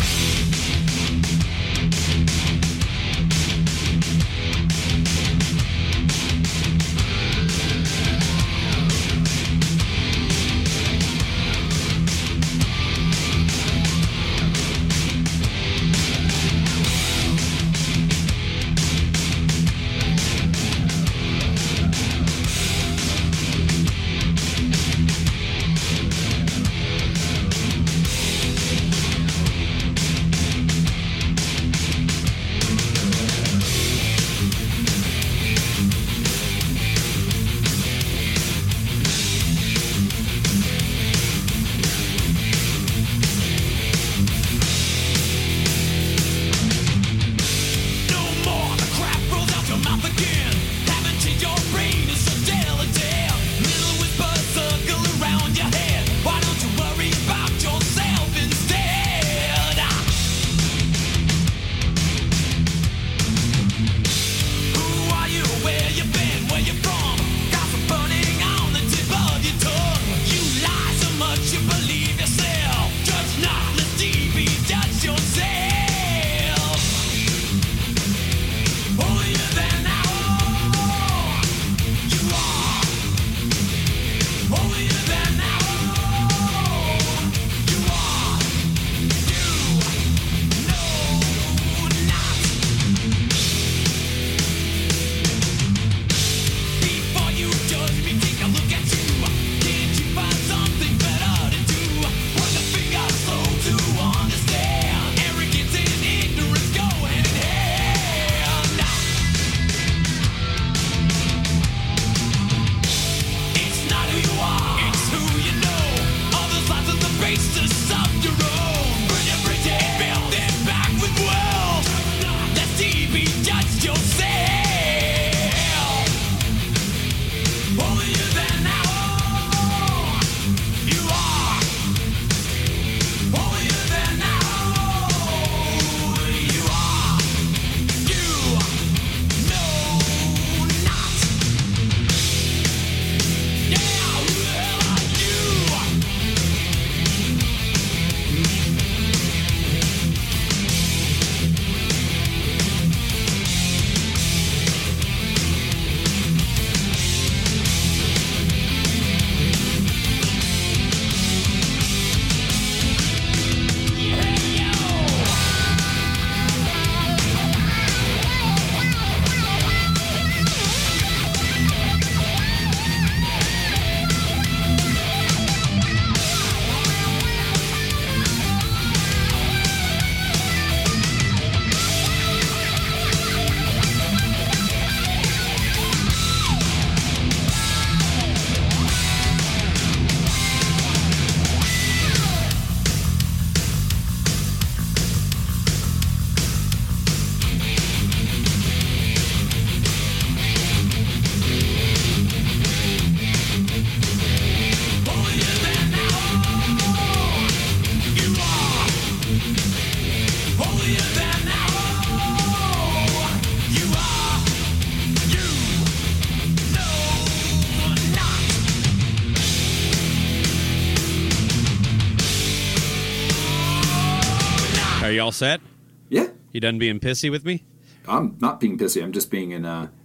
Speaker 9: Are you all set?
Speaker 11: Yeah.
Speaker 9: You done being pissy with me?
Speaker 11: I'm not being pissy. I'm just being in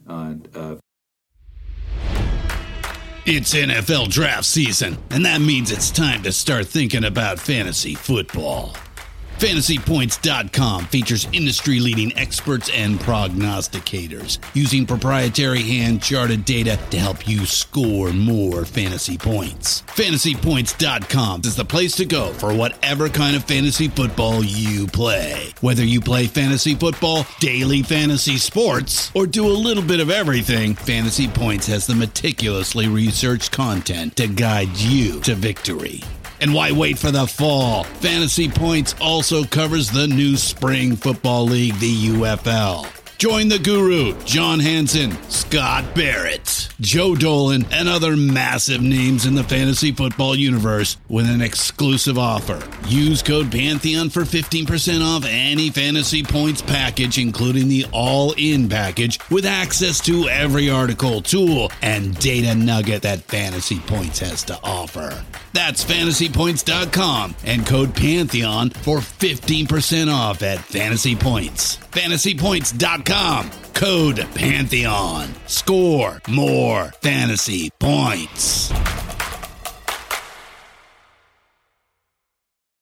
Speaker 16: It's NFL draft season, and that means it's time to start thinking about fantasy football. FantasyPoints.com features industry-leading experts and prognosticators using proprietary hand-charted data to help you score more fantasy points. FantasyPoints.com is the place to go for whatever kind of fantasy football you play. Whether you play fantasy football, daily fantasy sports, or do a little bit of everything, Fantasy Points has the meticulously researched content to guide you to victory. And why wait for the fall? Fantasy Points also covers the new spring football league, the UFL. Join the guru, John Hansen, Scott Barrett, Joe Dolan, and other massive names in the fantasy football universe with an exclusive offer. Use code Pantheon for 15% off any Fantasy Points package, including the all-in package, with access to every article, tool, and data nugget that Fantasy Points has to offer. That's FantasyPoints.com and code Pantheon for 15% off at Fantasy Points. FantasyPoints.com, code Pantheon. Score more fantasy points.